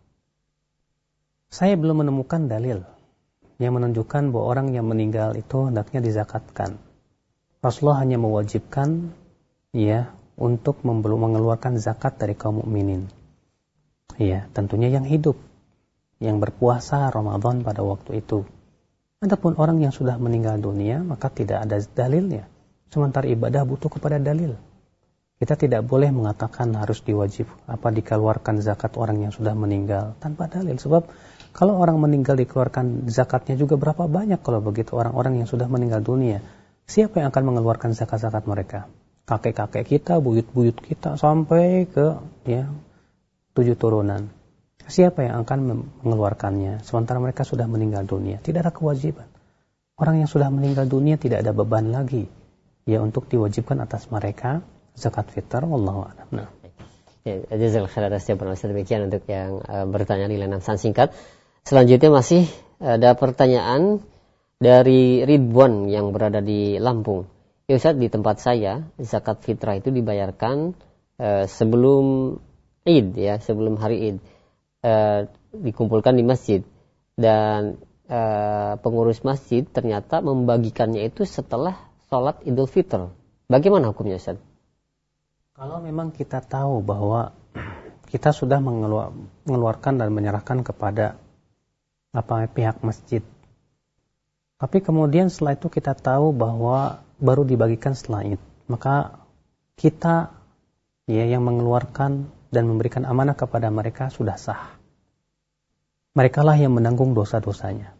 Saya belum menemukan dalil yang menunjukkan bahwa orang yang meninggal itu hendaknya dizakatkan. Rasulullah hanya mewajibkan ya untuk mengeluarkan zakat dari kaum mukminin. Ya, tentunya yang hidup, yang berpuasa Ramadan pada waktu itu. Adapun orang yang sudah meninggal dunia, maka tidak ada dalilnya. Sementara ibadah butuh kepada dalil. Kita tidak boleh mengatakan harus diwajib apa dikeluarkan zakat orang yang sudah meninggal tanpa dalil. Sebab kalau orang meninggal dikeluarkan zakatnya juga berapa banyak kalau begitu orang-orang yang sudah meninggal dunia. Siapa yang akan mengeluarkan zakat-zakat mereka? Kakek-kakek kita, buyut-buyut kita sampai ke ya tujuh turunan. Siapa yang akan mengeluarkannya sementara mereka sudah meninggal dunia? Tidak ada kewajiban. Orang yang sudah meninggal dunia tidak ada beban lagi ya untuk diwajibkan atas mereka zakat fitr. Wallahu a'lam. Nah, ya, jazakallahu khairan atas jawaban Ustaz. Demikian untuk yang uh, bertanya di layanan pesan singkat. Selanjutnya masih ada pertanyaan dari Ridwan yang berada di Lampung. Ya Ustaz, di tempat saya zakat fitrah itu dibayarkan uh, sebelum Id, ya, sebelum hari Id. Uh, dikumpulkan di masjid, dan uh, pengurus masjid ternyata membagikannya itu setelah sholat Idul Fitr. Bagaimana hukumnya, Ustaz? Kalau memang kita tahu bahwa kita sudah mengeluar, mengeluarkan dan menyerahkan kepada apa pihak masjid, tapi kemudian setelah itu kita tahu bahwa baru dibagikan setelah Id, maka kita ya yang mengeluarkan dan memberikan amanah kepada mereka sudah sah. Merekalah yang menanggung dosa-dosanya.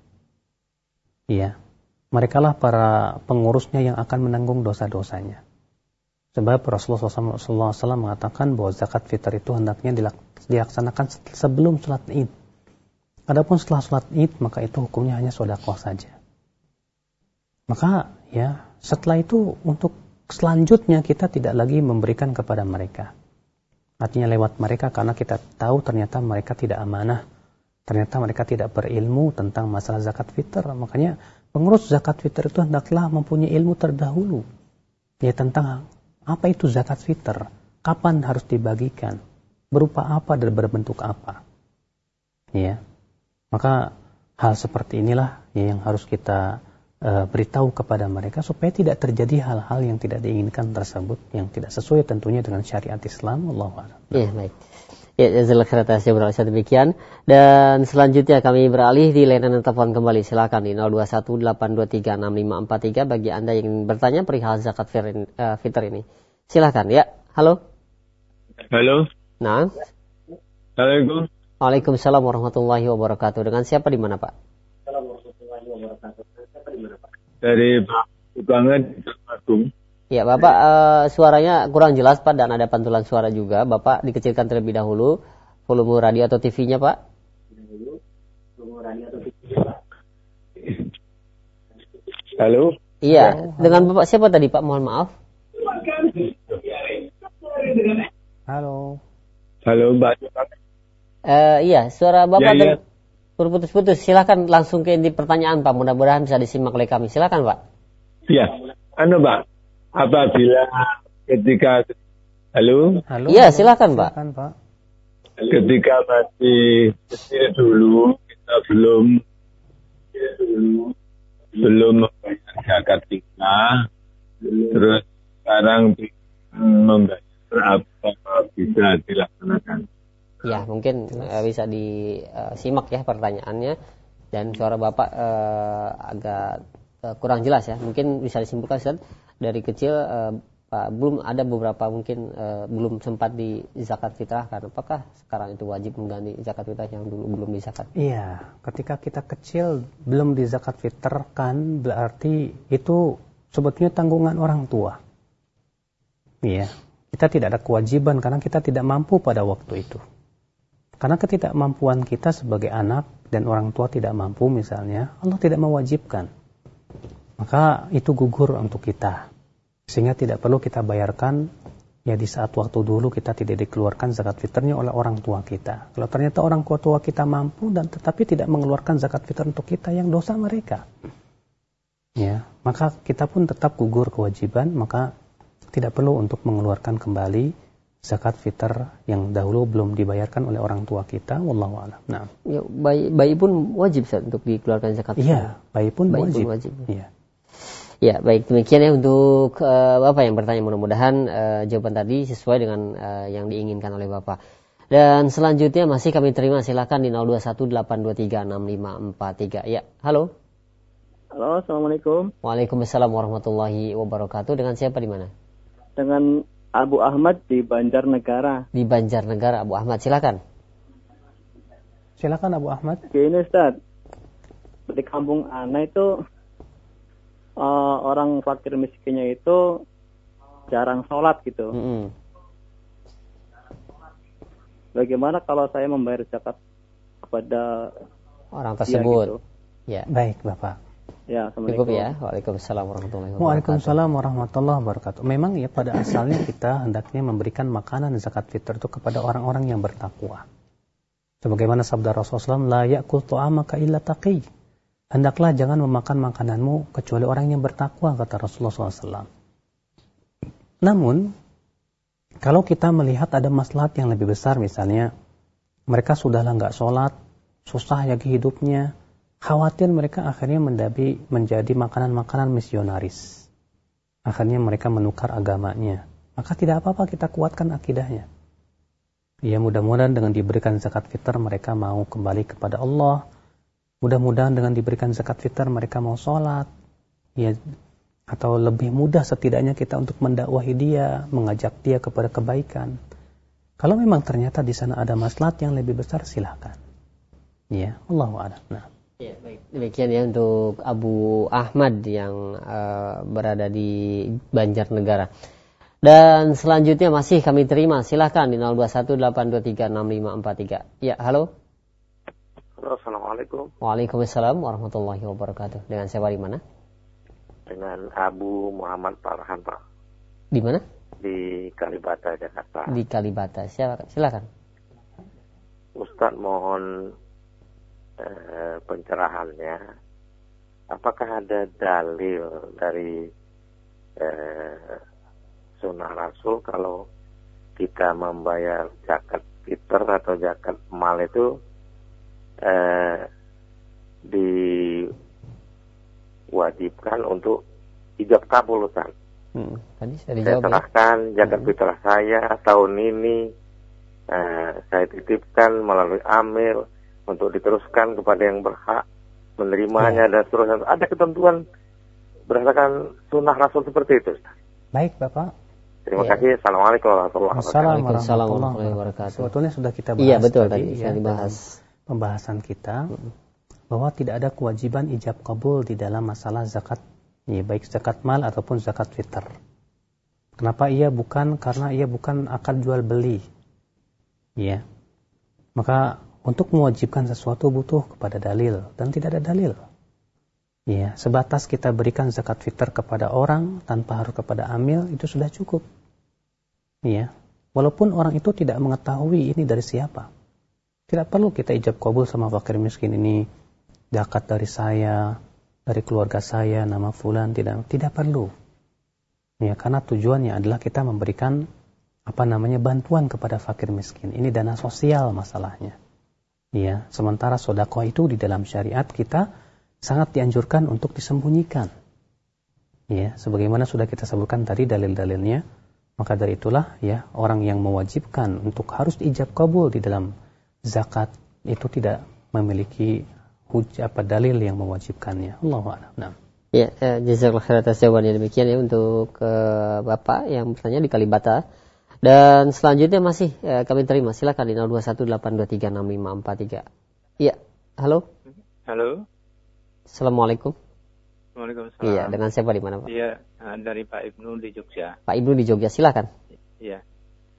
Iya, merekalah para pengurusnya yang akan menanggung dosa-dosanya. Sebab Rasulullah shallallahu alaihi wasallam mengatakan bahwa zakat fitr itu hendaknya dilaksanakan sebelum sholat Id. Adapun setelah sholat Id, maka itu hukumnya hanya sedekah saja. Maka ya setelah itu untuk selanjutnya kita tidak lagi memberikan kepada mereka. Artinya lewat mereka, karena kita tahu ternyata mereka tidak amanah. Ternyata mereka tidak berilmu tentang masalah zakat fitr. Makanya pengurus zakat fitr itu hendaklah mempunyai ilmu terdahulu. Ya tentang apa itu zakat fitr. Kapan harus dibagikan. Berupa apa dan berbentuk apa. Ya. Maka hal seperti inilah ya, yang harus kita uh, beritahu kepada mereka supaya tidak terjadi hal-hal yang tidak diinginkan tersebut, yang tidak sesuai tentunya dengan syariat Islam. Allahu a'lam. Iya, baik. Ya, jazakallahu khairan atas jawaban demikian. Dan selanjutnya kami beralih di layanan telepon kembali. Silakan di nol dua satu delapan dua tiga enam lima empat tiga bagi Anda yang ingin bertanya perihal zakat fitr ini. Silakan ya. Halo. Halo. Nah. Assalamualaikum. Waalaikumsalam warahmatullahi wabarakatuh. Dengan siapa di mana, Pak? Dari Banget Agung. Ya, Bapak uh, suaranya kurang jelas, Pak, dan ada pantulan suara juga. Bapak dikecilkan terlebih dahulu volume radio atau T V-nya, Pak. Halo. Iya, dengan Bapak siapa tadi, Pak? Mohon maaf. Halo. Halo, Mbak. Uh, iya, suara Bapak ya, ya. berputus-putus. Silakan langsung ke inti pertanyaan, Pak. Mudah-mudahan bisa disimak oleh kami. Silakan, Pak. Iya, anu, Pak. Apabila ketika halo, halo. Iya, silakan, Pak. Silakan, Pak. Ketika masih kecil dulu, kita belum belum membayar zakat fitrah. Terus sekarang membayar apa bisa dilaksanakan? Ya, mungkin uh, bisa disimak ya pertanyaannya, dan suara Bapak uh, agak uh, kurang jelas ya. Mungkin bisa disimpulkan, Ustaz, dari kecil uh, Pak belum ada beberapa mungkin uh, belum sempat di zakat fitrahkan. Apakah sekarang itu wajib mengganti zakat fitrah yang dulu belum dizakat? Iya, ketika kita kecil belum di zakat fitrahkan berarti itu sebetulnya tanggungan orang tua. Iya, kita tidak ada kewajiban karena kita tidak mampu pada waktu itu. Karena ketidakmampuan kita sebagai anak dan orang tua tidak mampu misalnya, Allah tidak mewajibkan. Maka itu gugur untuk kita. Sehingga tidak perlu kita bayarkan, ya di saat waktu dulu kita tidak dikeluarkan zakat fitrnya oleh orang tua kita. Kalau ternyata orang tua kita mampu dan tetapi tidak mengeluarkan zakat fitr untuk kita, yang dosa mereka. Ya, maka kita pun tetap gugur kewajiban, maka tidak perlu untuk mengeluarkan kembali zakat fitr yang dahulu belum dibayarkan oleh orang tua kita. Wallahu a'lam. Nah, ya, bayi bayi pun wajib Ustaz, untuk dikeluarkan zakat fitr. Iya, bayi pun bayi wajib. Pun wajib. Iya. Ya, baik, demikian ya untuk uh, Bapak yang bertanya. Mudah-mudahan uh, jawaban tadi sesuai dengan uh, yang diinginkan oleh Bapak. Dan selanjutnya masih kami terima, silakan di nol dua satu delapan dua tiga enam lima empat tiga. Ya, halo. Halo, Assalamualaikum. Waalaikumsalam warahmatullahi wabarakatuh. Dengan siapa di mana? Dengan Abu Ahmad di Banjarnegara. Di Banjarnegara, Abu Ahmad, silakan. Silakan Abu Ahmad. Gini Ustaz, di kampung Ana itu uh, orang fakir miskinnya itu jarang sholat gitu. Mm-hmm. Bagaimana kalau saya membayar zakat kepada orang tersebut? Gitu? Ya. Baik Bapak. Ya, Assalamualaikum. Cukup ya. Waalaikumsalam warahmatullahi wabarakatuh. Waalaikumsalam warahmatullahi wabarakatuh. Memang ya pada asalnya kita hendaknya memberikan makanan zakat fitr itu kepada orang-orang yang bertakwa. Sebagaimana sabda Rasulullah shallallahu alaihi wasallam, la ya'kul ta'amaka illa taqi. Hendaklah jangan memakan makananmu kecuali orang yang bertakwa, kata Rasulullah shallallahu alaihi wasallam. Namun, kalau kita melihat ada maslahat yang lebih besar, misalnya mereka sudahlah nggak sholat, susah lagi hidupnya, khawatir mereka akhirnya mendabi, menjadi makanan-makanan misionaris. Akhirnya mereka menukar agamanya. Maka tidak apa-apa kita kuatkan akidahnya. Ya, mudah-mudahan dengan diberikan zakat fitr mereka mau kembali kepada Allah. Mudah-mudahan dengan diberikan zakat fitr mereka mau sholat. Ya, atau lebih mudah setidaknya kita untuk mendakwahi dia, mengajak dia kepada kebaikan. Kalau memang ternyata di sana ada maslahat yang lebih besar, silakan. Ya, Allahu a'lam. Nah. Ya, baik. Demikian ya untuk Abu Ahmad yang uh, berada di Banjarnegara. Dan selanjutnya masih kami terima, silahkan di nol dua satu delapan dua tiga enam lima empat tiga. Ya, halo. Halo, Assalamualaikum. Waalaikumsalam warahmatullahi wabarakatuh. Dengan siapa di mana? Dengan Abu Muhammad Farhan, Pak. Di mana? Di Kalibata, Jakarta. Di Kalibata, silakan. Ustadz mohon eh, pencerahannya. Apakah ada dalil dari eh, sunnah Rasul kalau kita membayar zakat fitr atau zakat mal itu eh, diwajibkan untuk ijab kabul, Ustaz? Hmm, tadi saya saya serahkan ya? Zakat hmm. fitrah saya tahun ini eh, saya titipkan melalui amil untuk diteruskan kepada yang berhak menerimanya ya. Dan seterusnya. Ada ketentuan berdasarkan sunnah Rasul seperti itu, Ustaz? Baik, Bapak. Terima ya. kasih. Assalamualaikum warahmatullahi wabarakatuh. Sebetulnya sudah kita bahas. Iya, betul tadi, tadi ya, dibahas pembahasan kita hmm. bahwa tidak ada kewajiban ijab kabul di dalam masalah zakat, ya, baik zakat mal ataupun zakat fitr. Kenapa ia bukan? Karena ia bukan akad jual beli. Ya. Maka untuk mewajibkan sesuatu butuh kepada dalil dan tidak ada dalil. Ya, sebatas kita berikan zakat fitr kepada orang tanpa harus kepada amil itu sudah cukup. Ya. Walaupun orang itu tidak mengetahui ini dari siapa. Tidak perlu kita ijab kabul sama fakir miskin ini zakat dari saya, dari keluarga saya, nama fulan, tidak tidak perlu. Ya, karena tujuannya adalah kita memberikan apa namanya bantuan kepada fakir miskin. Ini dana sosial masalahnya. Ya, sementara sedekah itu di dalam syariat kita sangat dianjurkan untuk disembunyikan. Ya, sebagaimana sudah kita sebutkan tadi dalil-dalilnya, maka dari itulah ya orang yang mewajibkan untuk harus ijab kabul di dalam zakat itu tidak memiliki hujah apa dalil yang mewajibkannya. Allahu a'lam. Nah. Ya, eh, jazakallahu khairan atas jawabannya. Demikian ya untuk uh, Bapak yang bertanya di Kalibata. Dan selanjutnya masih eh, kami terima, silakan di nol dua satu delapan dua tiga enam lima empat tiga. Iya, halo. Halo. Assalamualaikum. Waalaikumsalam. Iya, dengan siapa di mana, Pak? Iya, dari Pak Ibnu di Jogja. Pak Ibnu di Jogja, silakan. Iya.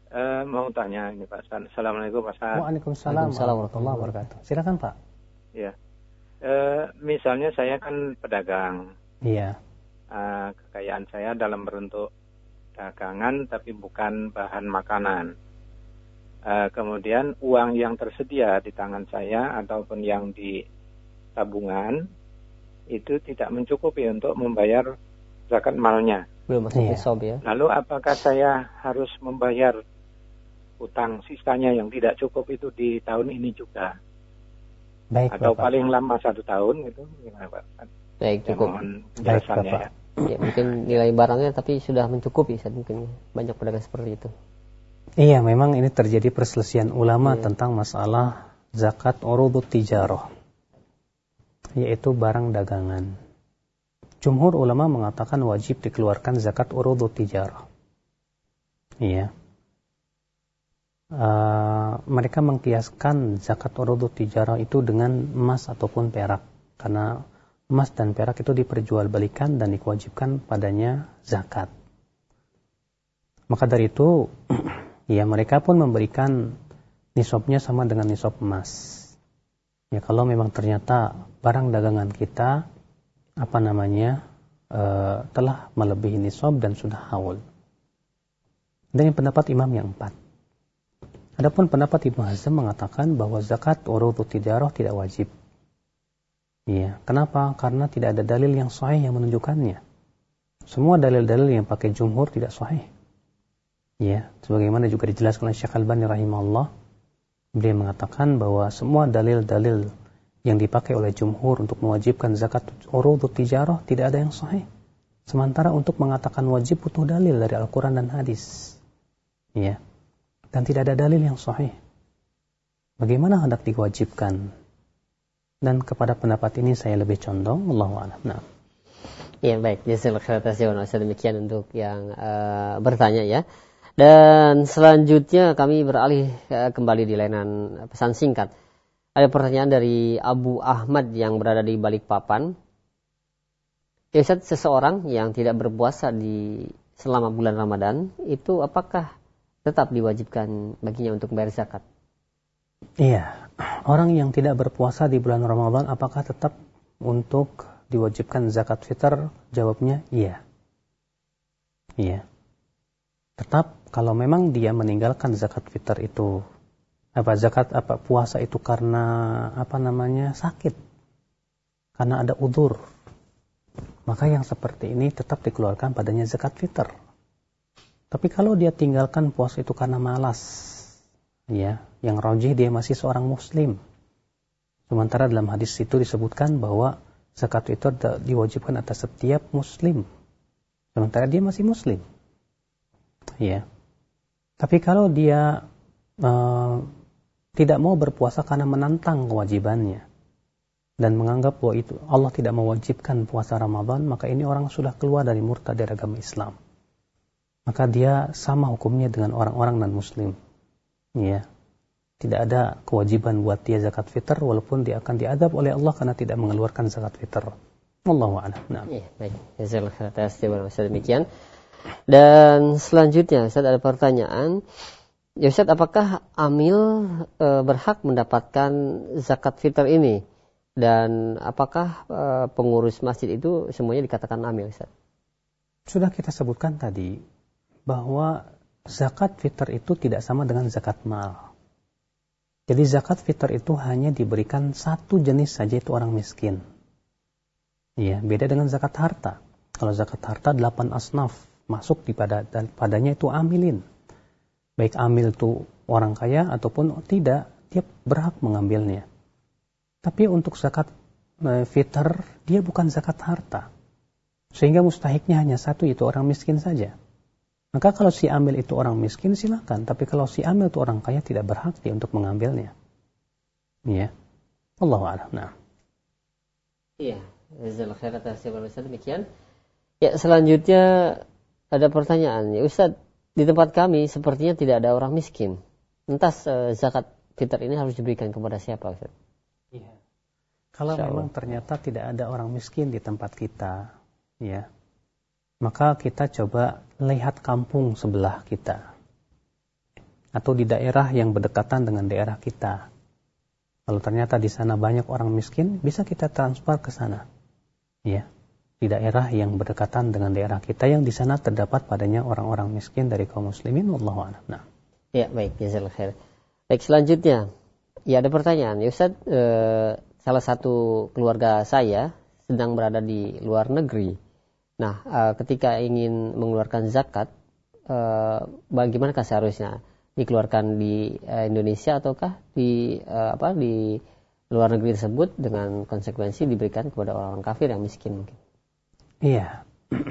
Uh, mau tanya ini Pak Ustaz. Assalamualaikum Pak Ustaz. Waalaikumsalam warahmatullahi wabarakatuh. Silakan Pak. Ya. Uh, misalnya saya kan pedagang. Iya. Uh, kekayaan saya dalam bentuk dagangan tapi bukan bahan makanan. Uh, kemudian uang yang tersedia di tangan saya ataupun yang di tabungan itu tidak mencukupi untuk membayar zakat malnya. Belum masuk nisab ya. Lalu apakah saya harus membayar utang sisanya yang tidak cukup itu di tahun ini juga? Baik, atau Bapak. paling lama satu tahun gitu? Gimana Pak? Baik, cukup. Baik, Bapak. Ya. Ya, mungkin nilai barangnya tapi sudah mencukupi, mungkin banyak pedagang seperti itu. Iya, memang ini terjadi perselisihan ulama iya. tentang masalah zakat urudut tijarah, yaitu barang dagangan. Jumhur ulama mengatakan wajib dikeluarkan zakat urudut tijarah. Iya. Uh, mereka mengkiaskan zakat urudut tijarah itu dengan emas ataupun perak, karena emas dan perak itu diperjualbelikan dan diwajibkan padanya zakat. Maka dari itu ya mereka pun memberikan nisabnya sama dengan nisab emas. Ya kalau memang ternyata barang dagangan kita apa namanya uh, telah melebihi nisab dan sudah haul. Dan yang pendapat imam yang empat. Adapun pendapat Ibnu Hazm mengatakan bahwa zakat urudut tijarah tidak wajib. Iya, kenapa? Karena tidak ada dalil yang sahih yang menunjukkannya. Semua dalil-dalil yang pakai jumhur tidak sahih. Iya, sebagaimana juga dijelaskan oleh Syekh Al-Albani rahimahullah, beliau mengatakan bahwa semua dalil-dalil yang dipakai oleh jumhur untuk mewajibkan zakat urudut tijarah tidak ada yang sahih. Sementara untuk mengatakan wajib butuh dalil dari Al-Quran dan hadis. Iya. Dan tidak ada dalil yang sahih. Bagaimana hendak diwajibkan? Dan kepada pendapat ini saya lebih condong, Allahu a'lam. Nah. Ya baik, jazakallahu khairan atas jawaban Ustaz. Demikian untuk yang uh, bertanya ya. Dan selanjutnya kami beralih uh, kembali di layanan pesan singkat. Ada pertanyaan dari Abu Ahmad yang berada di Balikpapan. Ya Ustaz, seseorang yang tidak berpuasa di selama bulan Ramadan itu apakah tetap diwajibkan baginya untuk bayar zakat? Iya, orang yang tidak berpuasa di bulan Ramadan apakah tetap untuk diwajibkan zakat fitr? Jawabnya iya. Iya. Tetap kalau memang dia meninggalkan zakat fitr itu apa zakat apa puasa itu karena apa namanya sakit, karena ada udzur, maka yang seperti ini tetap dikeluarkan padanya zakat fitr. Tapi kalau dia tinggalkan puasa itu karena malas, ya, yang rajih dia masih seorang muslim. Sementara dalam hadis itu disebutkan bahwa zakat itu diwajibkan atas setiap muslim. Sementara dia masih muslim. Ya. Tapi kalau dia uh, tidak mau berpuasa karena menantang kewajibannya dan menganggap bahwa itu Allah tidak mewajibkan puasa Ramadan, maka ini orang sudah keluar dari murtad dari agama Islam. Maka dia sama hukumnya dengan orang-orang non-muslim. Ya. Tidak ada kewajiban buat dia zakat fitr, walaupun dia akan diadab oleh Allah karena tidak mengeluarkan zakat fitr. Wallahu a'lam. Nah. Ya, baik. Jazakallahu khairan atas jawaban Ustaz. Demikian. Dan selanjutnya Ustaz ada pertanyaan. Ya Ustaz, apakah amil e, berhak mendapatkan zakat fitr ini? Dan apakah e, pengurus masjid itu semuanya dikatakan amil Ustaz? Sudah kita sebutkan tadi bahwa zakat fitr itu tidak sama dengan zakat mal. Jadi zakat fitr itu hanya diberikan satu jenis saja, itu orang miskin. Iya, beda dengan zakat harta. Kalau zakat harta delapan asnaf masuk di pada dan padanya itu amilin. Baik amil itu orang kaya ataupun tidak, dia berhak mengambilnya. Tapi untuk zakat e, fitr dia bukan zakat harta. Sehingga mustahiknya hanya satu, itu orang miskin saja. Maka kalau si amil itu orang miskin silakan, tapi kalau si amil itu orang kaya tidak berhak dia untuk mengambilnya. Iya. Allahu a'lam. Nah. Iya, jazakallahu khairan atas jawaban Ustaz. Demikian. Ya, selanjutnya ada pertanyaan. Ya Ustaz, di tempat kami sepertinya tidak ada orang miskin. Lantas uh, zakat fitr ini harus diberikan kepada siapa Ustaz? Iya. Kalau memang ternyata tidak ada orang miskin di tempat kita, ya, maka kita coba lihat kampung sebelah kita. atau di daerah yang berdekatan dengan daerah kita. Kalau ternyata di sana banyak orang miskin, bisa kita transfer ke sana. Ya, di daerah yang berdekatan dengan daerah kita yang di sana terdapat padanya orang-orang miskin dari kaum muslimin. Wallahu a'lam. Nah. Ya, baik, jazakallahu khair. Baik, selanjutnya. Ya, ada pertanyaan. Ya, Ustaz, eh, salah satu keluarga saya sedang berada di luar negeri. Nah, eh, ketika ingin mengeluarkan zakat, eh, bagaimanakah seharusnya? Dikeluarkan di uh, Indonesia ataukah di uh, apa di luar negeri tersebut dengan konsekuensi diberikan kepada orang-orang kafir yang miskin mungkin. Iya.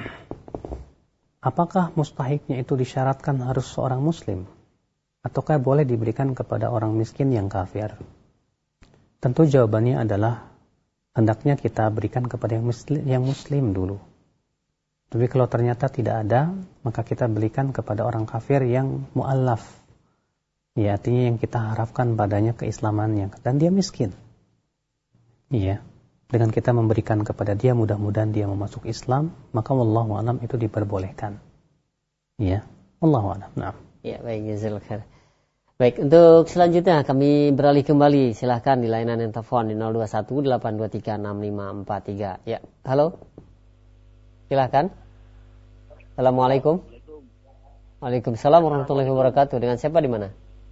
Apakah mustahiknya itu disyaratkan harus seorang muslim ataukah boleh diberikan kepada orang miskin yang kafir? Tentu jawabannya adalah hendaknya kita berikan kepada yang muslim, yang muslim dulu. Tapi kalau ternyata tidak ada, maka kita berikan kepada orang kafir yang mu'allaf. Ya, artinya yang kita harapkan padanya keislamannya. Dan dia miskin. Iya. Dengan kita memberikan kepada dia, mudah-mudahan dia memasuk Islam, maka wallahu a'lam itu diperbolehkan. Iya. Wallahu a'lam. Nah. Ya, baik, jazakallahu khair. Baik, untuk selanjutnya kami beralih kembali. Silahkan di layanan yang telepon di nol dua satu delapan dua tiga enam lima empat tiga. Ya, halo. Silahkan. Assalamualaikum. Waalaikumsalam warahmatullahi wabarakatuh. Dengan siapa di mana?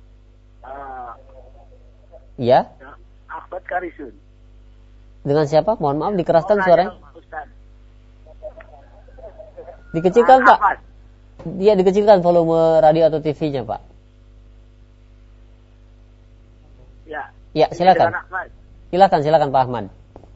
Ya. Ahmad Karisun. Dengan siapa? Mohon maaf dikeraskan suaranya. Dikecilkan, Pak. Dia dikecilkan volume radio atau T V-nya, Pak. Ya. Ya, silakan. Silakan, silakan Pak Ahmad.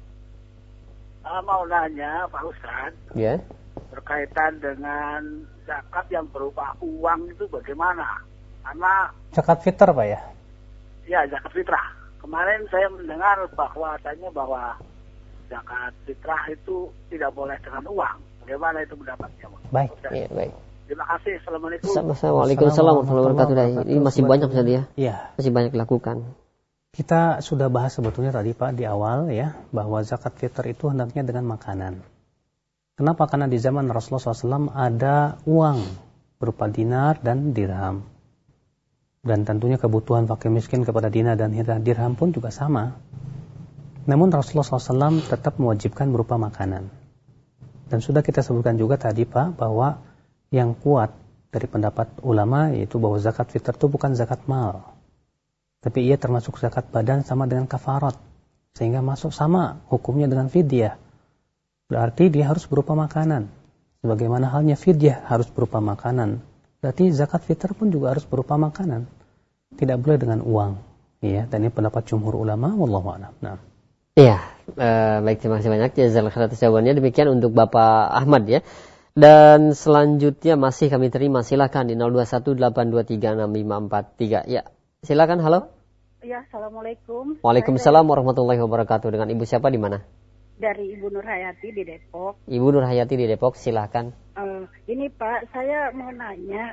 Uh, mau nanya Pak Ustaz. Ya. Berkaitan dengan zakat yang berupa uang itu bagaimana? Karena zakat fitr, Pak ya? Ya, zakat fitrah. Kemarin saya mendengar bahwa katanya bahwa zakat fitrah itu tidak boleh dengan uang. Bagaimana itu pendapatnya, Pak? Baik. Ya, baik. Terima kasih. Assalamualaikum. Waalaikumsalam warahmatullahi wabarakatuh. Ini masih banyak saja ya. Iya. Masih banyak dilakukan. Kita sudah bahas sebetulnya tadi Pak di awal ya, bahwa zakat fitr itu hendaknya dengan makanan. Kenapa? Karena di zaman Rasulullah shallallahu alaihi wasallam ada uang berupa dinar dan dirham. Dan tentunya kebutuhan fakir miskin kepada dinar dan dirham pun juga sama. Namun Rasulullah shallallahu alaihi wasallam tetap mewajibkan berupa makanan. Dan sudah kita sebutkan juga tadi Pak, bahwa yang kuat dari pendapat ulama yaitu bahwa zakat fitr itu bukan zakat mal. Tapi ia termasuk zakat badan sama dengan kafarat. Sehingga masuk sama hukumnya dengan fidyah. Berarti dia harus berupa makanan. Sebagaimana halnya fidyah harus berupa makanan. Berarti zakat fitr pun juga harus berupa makanan. Tidak boleh dengan uang. Ya, dan ini pendapat jumhur ulama, wallahu a'lam. Nah. Iya, uh, baik, terima kasih banyak jazakallahu khairan atas jawabannya. Demikian untuk Bapak Ahmad ya. Dan selanjutnya masih kami terima, silakan di nol dua satu delapan dua tiga enam lima empat tiga. Ya, silakan. Halo. Ya, assalamualaikum. Waalaikumsalam warahmatullahi wabarakatuh. Dengan Ibu siapa di mana? Dari Ibu Nur Hayati di Depok. Ibu Nur Hayati di Depok, silakan. Uh, ini Pak, saya mau nanya,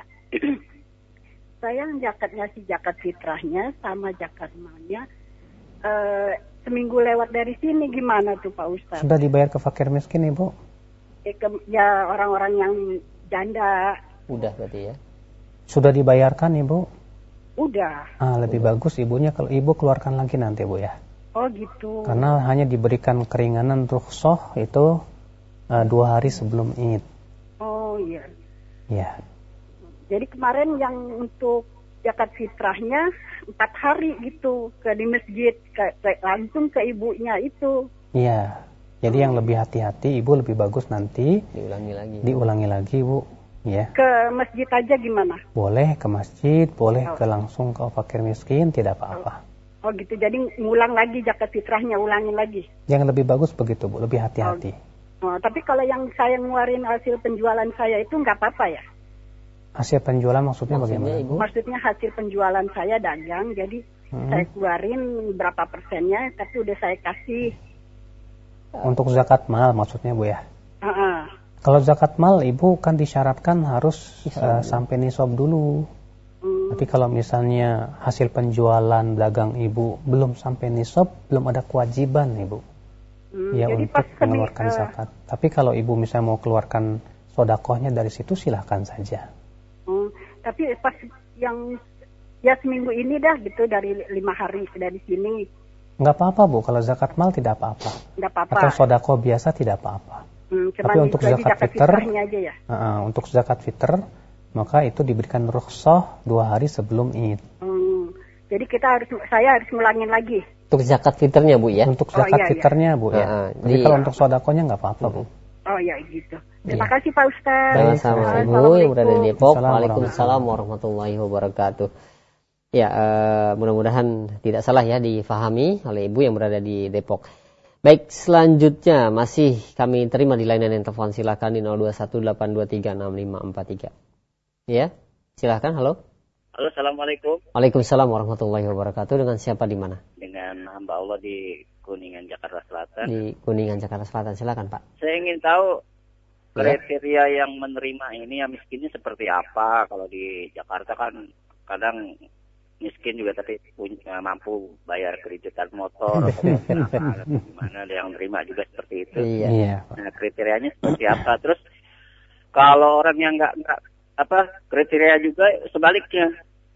saya zakat ngasih zakat fitrahnya sama zakat malnya uh, seminggu lewat dari sini, gimana tuh Pak Ustaz? Sudah dibayar ke fakir miskin Ibu? Eh, ke, ya orang-orang yang janda. Udah berarti ya? Sudah dibayarkan Ibu? Udah. Ah, lebih Udah. Bagus ibunya kalau Ibu keluarkan lagi nanti Bu ya. Oh gitu. Karena hanya diberikan keringanan rukhsah itu uh, dua hari sebelum Id. Oh iya. Ya. Jadi kemarin yang untuk zakat fitrahnya empat hari gitu ke di masjid ke, ke, langsung ke ibunya itu. Iya. Jadi oh. yang lebih hati-hati Ibu lebih bagus nanti diulangi lagi. Diulangi lagi Bu. Ya. Ke masjid aja gimana? Boleh ke masjid, boleh oh. ke langsung ke fakir miskin, tidak apa-apa. Oh. Oh gitu, jadi ngulang lagi zakat fitrahnya, ulangin lagi. Yang lebih bagus begitu Bu, lebih hati-hati. Oh. Oh, tapi kalau yang saya ngeluarin hasil penjualan saya itu nggak apa-apa ya? Hasil penjualan maksudnya, maksudnya bagaimana Ibu? Maksudnya hasil penjualan saya dagang, jadi hmm. saya keluarin berapa persennya, tapi udah saya kasih. Untuk zakat mal maksudnya Bu ya? Uh-uh. Kalau zakat mal Ibu kan disyaratkan harus uh, sampai nisab dulu. Hmm. Tapi kalau misalnya hasil penjualan dagang Ibu belum sampai nisab, belum ada kewajiban Ibu hmm, ya untuk mengeluarkan uh, zakat. Tapi kalau Ibu misalnya mau keluarkan sodakohnya dari situ silahkan saja. Hmm, tapi pas yang ya seminggu ini dah gitu dari lima hari sudah di sini. Nggak apa-apa Bu, kalau zakat mal tidak apa-apa. Nggak apa-apa. Atau sodako biasa tidak apa-apa. Hmm, Tapi untuk zakat, zakat fitr, aja ya? uh, untuk zakat fitr, maka itu diberikan rukhsah dua hari sebelum Id. Hmm, jadi kita harus, saya harus ngulangin lagi. Untuk zakat fitrnya Bu ya? Untuk zakat oh, iya, fitrnya iya. Bu ya. Uh, jadi kalau untuk sodakonya nggak apa-apa Bu. Oh ya gitu. Terima iya. kasih Pak Ustaz. Sama-sama Ibu yang berada di Depok. Waalaikumsalam warahmatullahi wabarakatuh. Ya, uh, mudah-mudahan tidak salah ya difahami oleh Ibu yang berada di Depok. Baik, selanjutnya masih kami terima di layanan telepon. Silakan di nol dua satu delapan dua tiga enam lima empat tiga. Ya, silakan. Halo. Halo, assalamualaikum. Waalaikumsalam warahmatullahi wabarakatuh. Dengan siapa di mana? Dengan hamba Allah di Kuningan, Jakarta Selatan. Di Kuningan, Jakarta Selatan. Silakan Pak. Saya ingin tahu kriteria ya. yang menerima ini yang miskinnya seperti apa? Kalau di Jakarta kan kadang miskin juga tapi punya mampu bayar kreditan motor atau apa gimana, ada yang menerima juga seperti itu. Iya. Nah, kriterianya seperti apa? Terus kalau orang yang nggak nggak apa kriteria juga sebaliknya,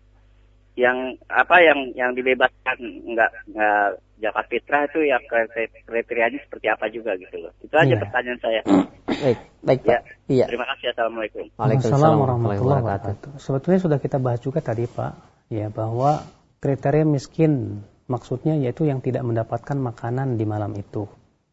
yang apa yang yang dibebaskan nggak nggak zakat fitrah itu ya kriterianya seperti apa juga gitu loh. Itu aja iya. pertanyaan saya. Baik, baik Pak. Ya. Iya. Terima kasih. Assalamualaikum. Waalaikumsalam warahmatullahi wabarakatuh. Sebetulnya sudah kita bahas juga tadi Pak. Ya, bahwa kriteria miskin maksudnya yaitu yang tidak mendapatkan makanan di malam itu.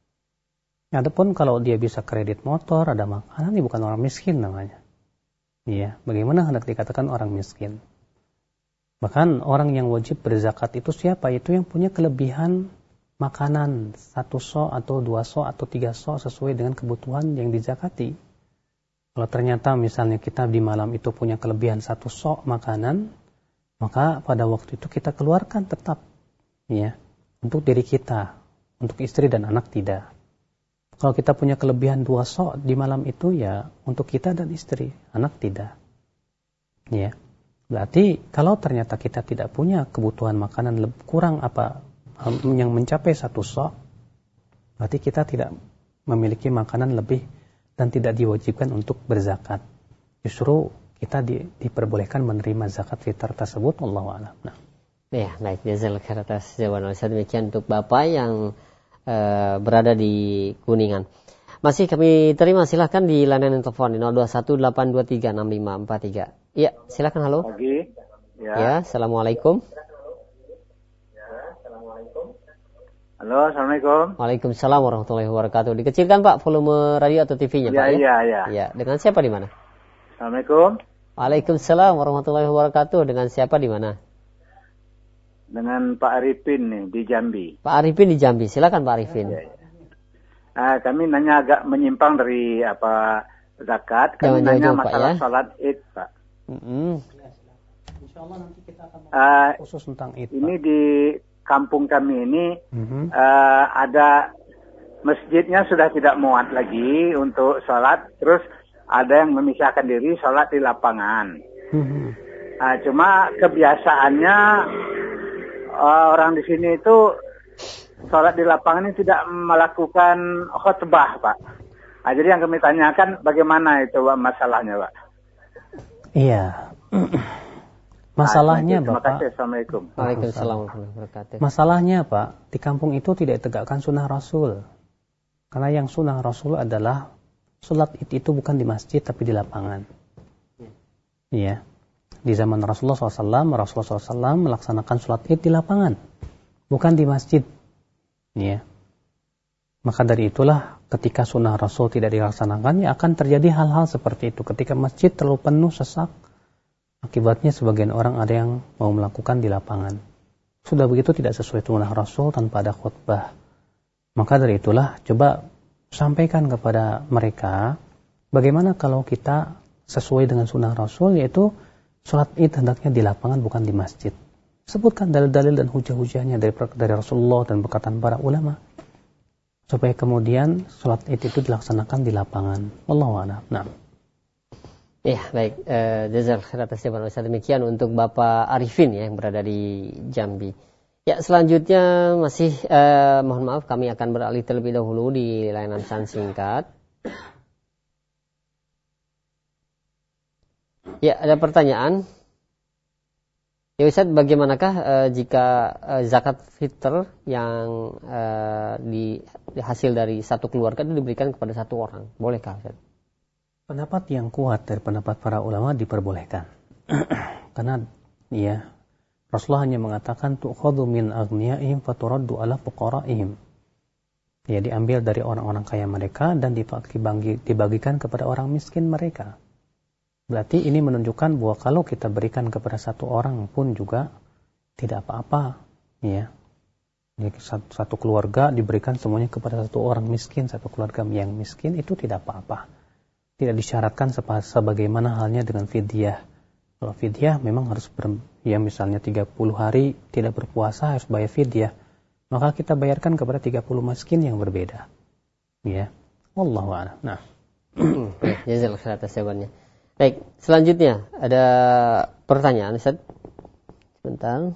Adapun kalau dia bisa kredit motor, ada makanan, ini bukan orang miskin namanya. Ya, bagaimana hendak dikatakan orang miskin? Bahkan orang yang wajib berzakat itu siapa? Itu yang punya kelebihan makanan satu so atau dua so atau tiga so sesuai dengan kebutuhan yang dizakati. Kalau ternyata misalnya kita di malam itu punya kelebihan satu so makanan, maka pada waktu itu kita keluarkan tetap ya untuk diri kita, untuk istri dan anak tidak. Kalau kita punya kelebihan dua so di malam itu ya untuk kita dan istri, anak tidak. Ya. Berarti kalau ternyata kita tidak punya kebutuhan makanan lebih kurang apa yang mencapai satu so, berarti kita tidak memiliki makanan lebih dan tidak diwajibkan untuk berzakat. Justru kita di, diperbolehkan menerima zakat fitrah tersebut. Allahu a'lam. Nah. Ya, baik. Jazakallahu khairan atas jawaban Ustaz. Demikian untuk Bapak yang uh, berada di Kuningan. Masih kami terima, silahkan di layanan telepon di nol dua satu delapan dua tiga enam lima empat tiga. Iya, silakan. Halo. Pagi. Ya. Ya, assalamualaikum. Halo, assalamualaikum. Waalaikumsalam warahmatullahi wabarakatuh. Dikecilkan Pak volume radio atau T V-nya ya, Pak ya? Iya, iya. Ya, dengan siapa di mana? Assalamualaikum. Waalaikumsalam warahmatullahi wabarakatuh. Dengan siapa di mana? Dengan Pak Arifin nih di Jambi. Pak Arifin di Jambi. Silakan Pak Arifin. Ya, ya. Uh, kami nanya agak menyimpang dari apa zakat. Kami Jangan nanya jauh, masalah ya? Salat Id, Pak. Mm-hmm. Insyaallah nanti kita akan uh, khusus tentang Id. Ini Pak. di kampung kami ini mm-hmm. uh, ada masjidnya sudah tidak muat lagi untuk salat. Terus ada yang memisahkan diri sholat di lapangan. Mm-hmm. Nah, cuma kebiasaannya uh, orang di sini itu sholat di lapangan ini tidak melakukan khutbah, Pak. Nah, jadi yang kami tanyakan bagaimana itu Pak, masalahnya, Pak? Iya. Masalahnya, nah, terima Bapak. Kasih. Assalamualaikum. Waalaikumsalam warahmatullahi wabarakatuh. Masalahnya, Pak, di kampung itu tidak tegakkan sunnah Rasul. Karena yang sunnah Rasul adalah sholat id itu bukan di masjid tapi di lapangan. Iya. Di zaman Rasulullah shallallahu alaihi wasallam, Rasulullah shallallahu alaihi wasallam melaksanakan sholat id di lapangan, bukan di masjid. Iya. Maka dari itulah ketika sunnah Rasul tidak dilaksanakan, ya akan terjadi hal-hal seperti itu. Ketika masjid terlalu penuh sesak, akibatnya sebagian orang ada yang mau melakukan di lapangan. Sudah begitu tidak sesuai sunnah Rasul tanpa ada khutbah. Maka dari itulah coba sampaikan kepada mereka bagaimana kalau kita sesuai dengan sunnah Rasul, yaitu sholat id hendaknya di lapangan bukan di masjid. Sebutkan dalil-dalil dan hujah-hujahnya dari, dari Rasulullah dan perkataan para ulama supaya kemudian sholat id itu dilaksanakan di lapangan. Wallahu a'lam. Nah. Ya, baik. Eh, jazakallahu khairan atas jawaban Ustaz. Demikian untuk Bapak Arifin ya yang berada di Jambi. Ya, selanjutnya masih eh, mohon maaf kami akan beralih terlebih dahulu di layanan pesan singkat. Ya, ada pertanyaan. Ya Ustaz, bagaimanakah uh, jika uh, zakat fitr yang uh, di, di hasil dari satu keluarga itu diberikan kepada satu orang? Bolehkah Ustaz? Pendapat yang kuat dari pendapat para ulama diperbolehkan. Karena ya Rasulullah hanya mengatakan tu'khadhu min aghniyaihim faturaddu ala fuqaraihim. Ya, diambil dari orang-orang kaya mereka dan dibagi, dibagikan kepada orang miskin mereka. Berarti ini menunjukkan bahwa kalau kita berikan kepada satu orang pun juga tidak apa-apa, ya. Jadi satu, satu keluarga diberikan semuanya kepada satu orang miskin, satu keluarga yang miskin itu tidak apa-apa. Tidak disyaratkan sebagaimana halnya dengan fidyah. Kalau fidyah memang harus ber, ya misalnya tiga puluh hari tidak berpuasa harus bayar fidyah. Maka kita bayarkan kepada tiga puluh miskin yang berbeda. Ya. Wallahu a'lam. Nah. Jazakallahu khairan atas jawabannya. Baik, selanjutnya ada pertanyaan Ustaz. Sebentar.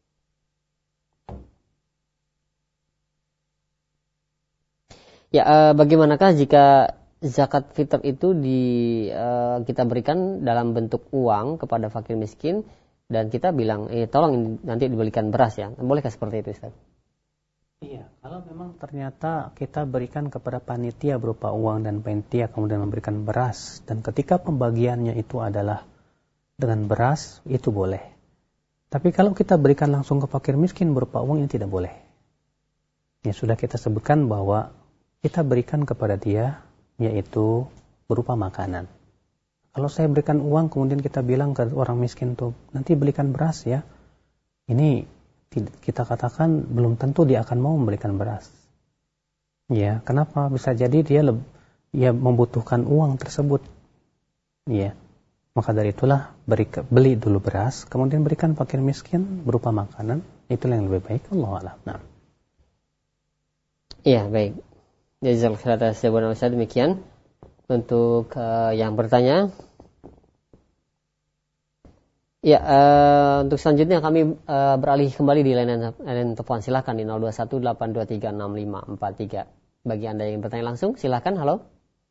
Ya, uh, bagaimanakah jika zakat fitr itu di uh, kita berikan dalam bentuk uang kepada fakir miskin dan kita bilang, eh tolong nanti dibelikan beras ya. Bolehkah seperti itu Ustaz? Iya, kalau memang ternyata kita berikan kepada panitia berupa uang dan panitia kemudian memberikan beras dan ketika pembagiannya itu adalah dengan beras, itu boleh. Tapi kalau kita berikan langsung ke fakir miskin berupa uang, ini tidak boleh. Ya sudah kita sebutkan bahwa kita berikan kepada dia yaitu berupa makanan. Kalau saya berikan uang kemudian kita bilang ke orang miskin tuh nanti belikan beras ya. Ini kita katakan belum tentu dia akan mau memberikan beras. Ya, kenapa? Bisa jadi dia leb- ya membutuhkan uang tersebut. Ya. Maka dari itulah beri, beli dulu beras, kemudian berikan fakir miskin berupa makanan. Itulah yang lebih baik. Allahu a'lam. Nah. Iya, baik. Jazakallahu khairan atas jawaban Ustaz. Demikian untuk uh, yang bertanya. Ya, uh, untuk selanjutnya kami uh, beralih kembali di layanan telepon. Silakan di nol dua satu delapan dua tiga enam lima empat tiga. Bagi Anda yang bertanya langsung, silakan. Halo.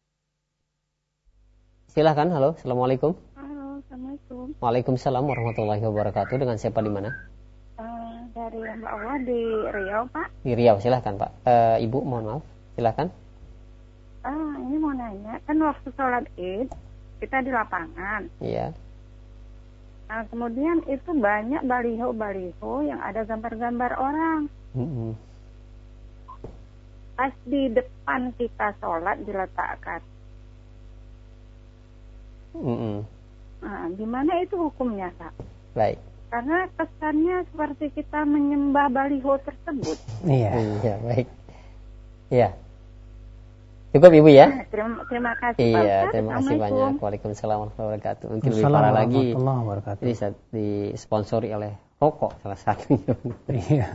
Silakan. Halo. Assalamualaikum. Halo, Assalamualaikum. Waalaikumsalam warahmatullahi wabarakatuh. Dengan siapa di mana? Uh, dari Mbak Allah di Riau, Pak. Di Riau, silakan Pak. Uh, Ibu, mohon maaf. Silakan. Ah, ini mau nanya, kan waktu sholat Id kita di lapangan. Iya. Nah, kemudian itu banyak baliho-baliho yang ada gambar-gambar orang. Mm-hmm. Pas di depan kita sholat diletakkan. Mm-hmm. Nah, gimana itu hukumnya, Kak? Baik. Karena kesannya seperti kita menyembah baliho tersebut. Iya, iya, baik. Iya. Cukup Ibu ya. Nah, terima, terima kasih. Iya, Pak. Terima kasih banyak. Waalaikumsalam warahmatullahi wabarakatuh. Mungkin lebih parah lagi. Ini disponsori oleh rokok salah satunya. Iya.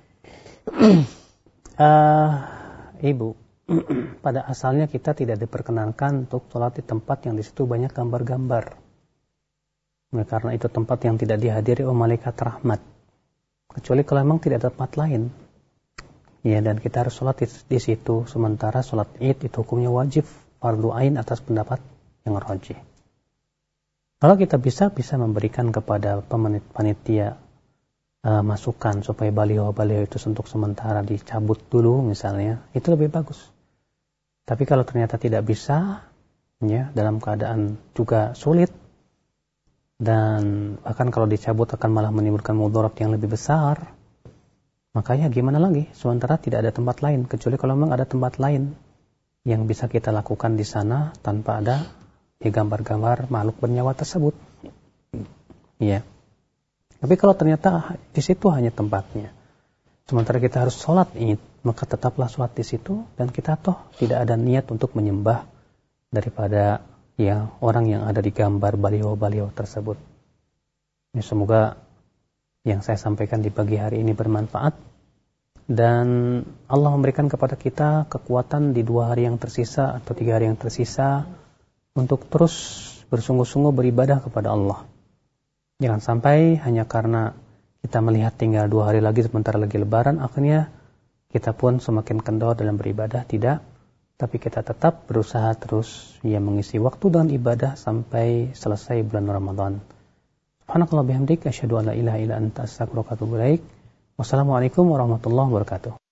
uh, Ibu, pada asalnya kita tidak diperkenankan untuk sholat di tempat yang di situ banyak gambar-gambar. Nah, karena itu tempat yang tidak dihadiri oleh malaikat rahmat. Kecuali kalau memang tidak ada tempat lain. Ya, dan kita harus sholat di, di situ. Sementara sholat id itu hukumnya wajib fardu ain atas pendapat yang rajih. Kalau kita bisa bisa memberikan kepada panitia uh, masukan supaya baliho-baliho itu untuk sementara dicabut dulu misalnya, itu lebih bagus. Tapi kalau ternyata tidak bisa, ya dalam keadaan juga sulit dan bahkan kalau dicabut akan malah menimbulkan mudarat yang lebih besar. Makanya gimana lagi? Sementara tidak ada tempat lain. Kecuali kalau memang ada tempat lain yang bisa kita lakukan di sana tanpa ada ya, gambar-gambar makhluk bernyawa tersebut. Iya. Tapi kalau ternyata di situ hanya tempatnya, sementara kita harus sholat id, maka tetaplah sholat di situ dan kita toh tidak ada niat untuk menyembah daripada ya orang yang ada di gambar baliho-baliho tersebut. Ya, semoga yang saya sampaikan di pagi hari ini bermanfaat dan Allah memberikan kepada kita kekuatan di dua hari yang tersisa atau tiga hari yang tersisa untuk terus bersungguh-sungguh beribadah kepada Allah. Jangan sampai hanya karena kita melihat tinggal dua hari lagi sebentar lagi lebaran akhirnya kita pun semakin kendor dalam beribadah. Tidak, tapi kita tetap berusaha terus ya mengisi waktu dengan ibadah sampai selesai bulan Ramadan. Subhanakallah bihamdik, asyhadu an la ilaha illa anta, astaghfiruka wa atubu ilaik. Wassalamualaikum warahmatullahi wabarakatuh.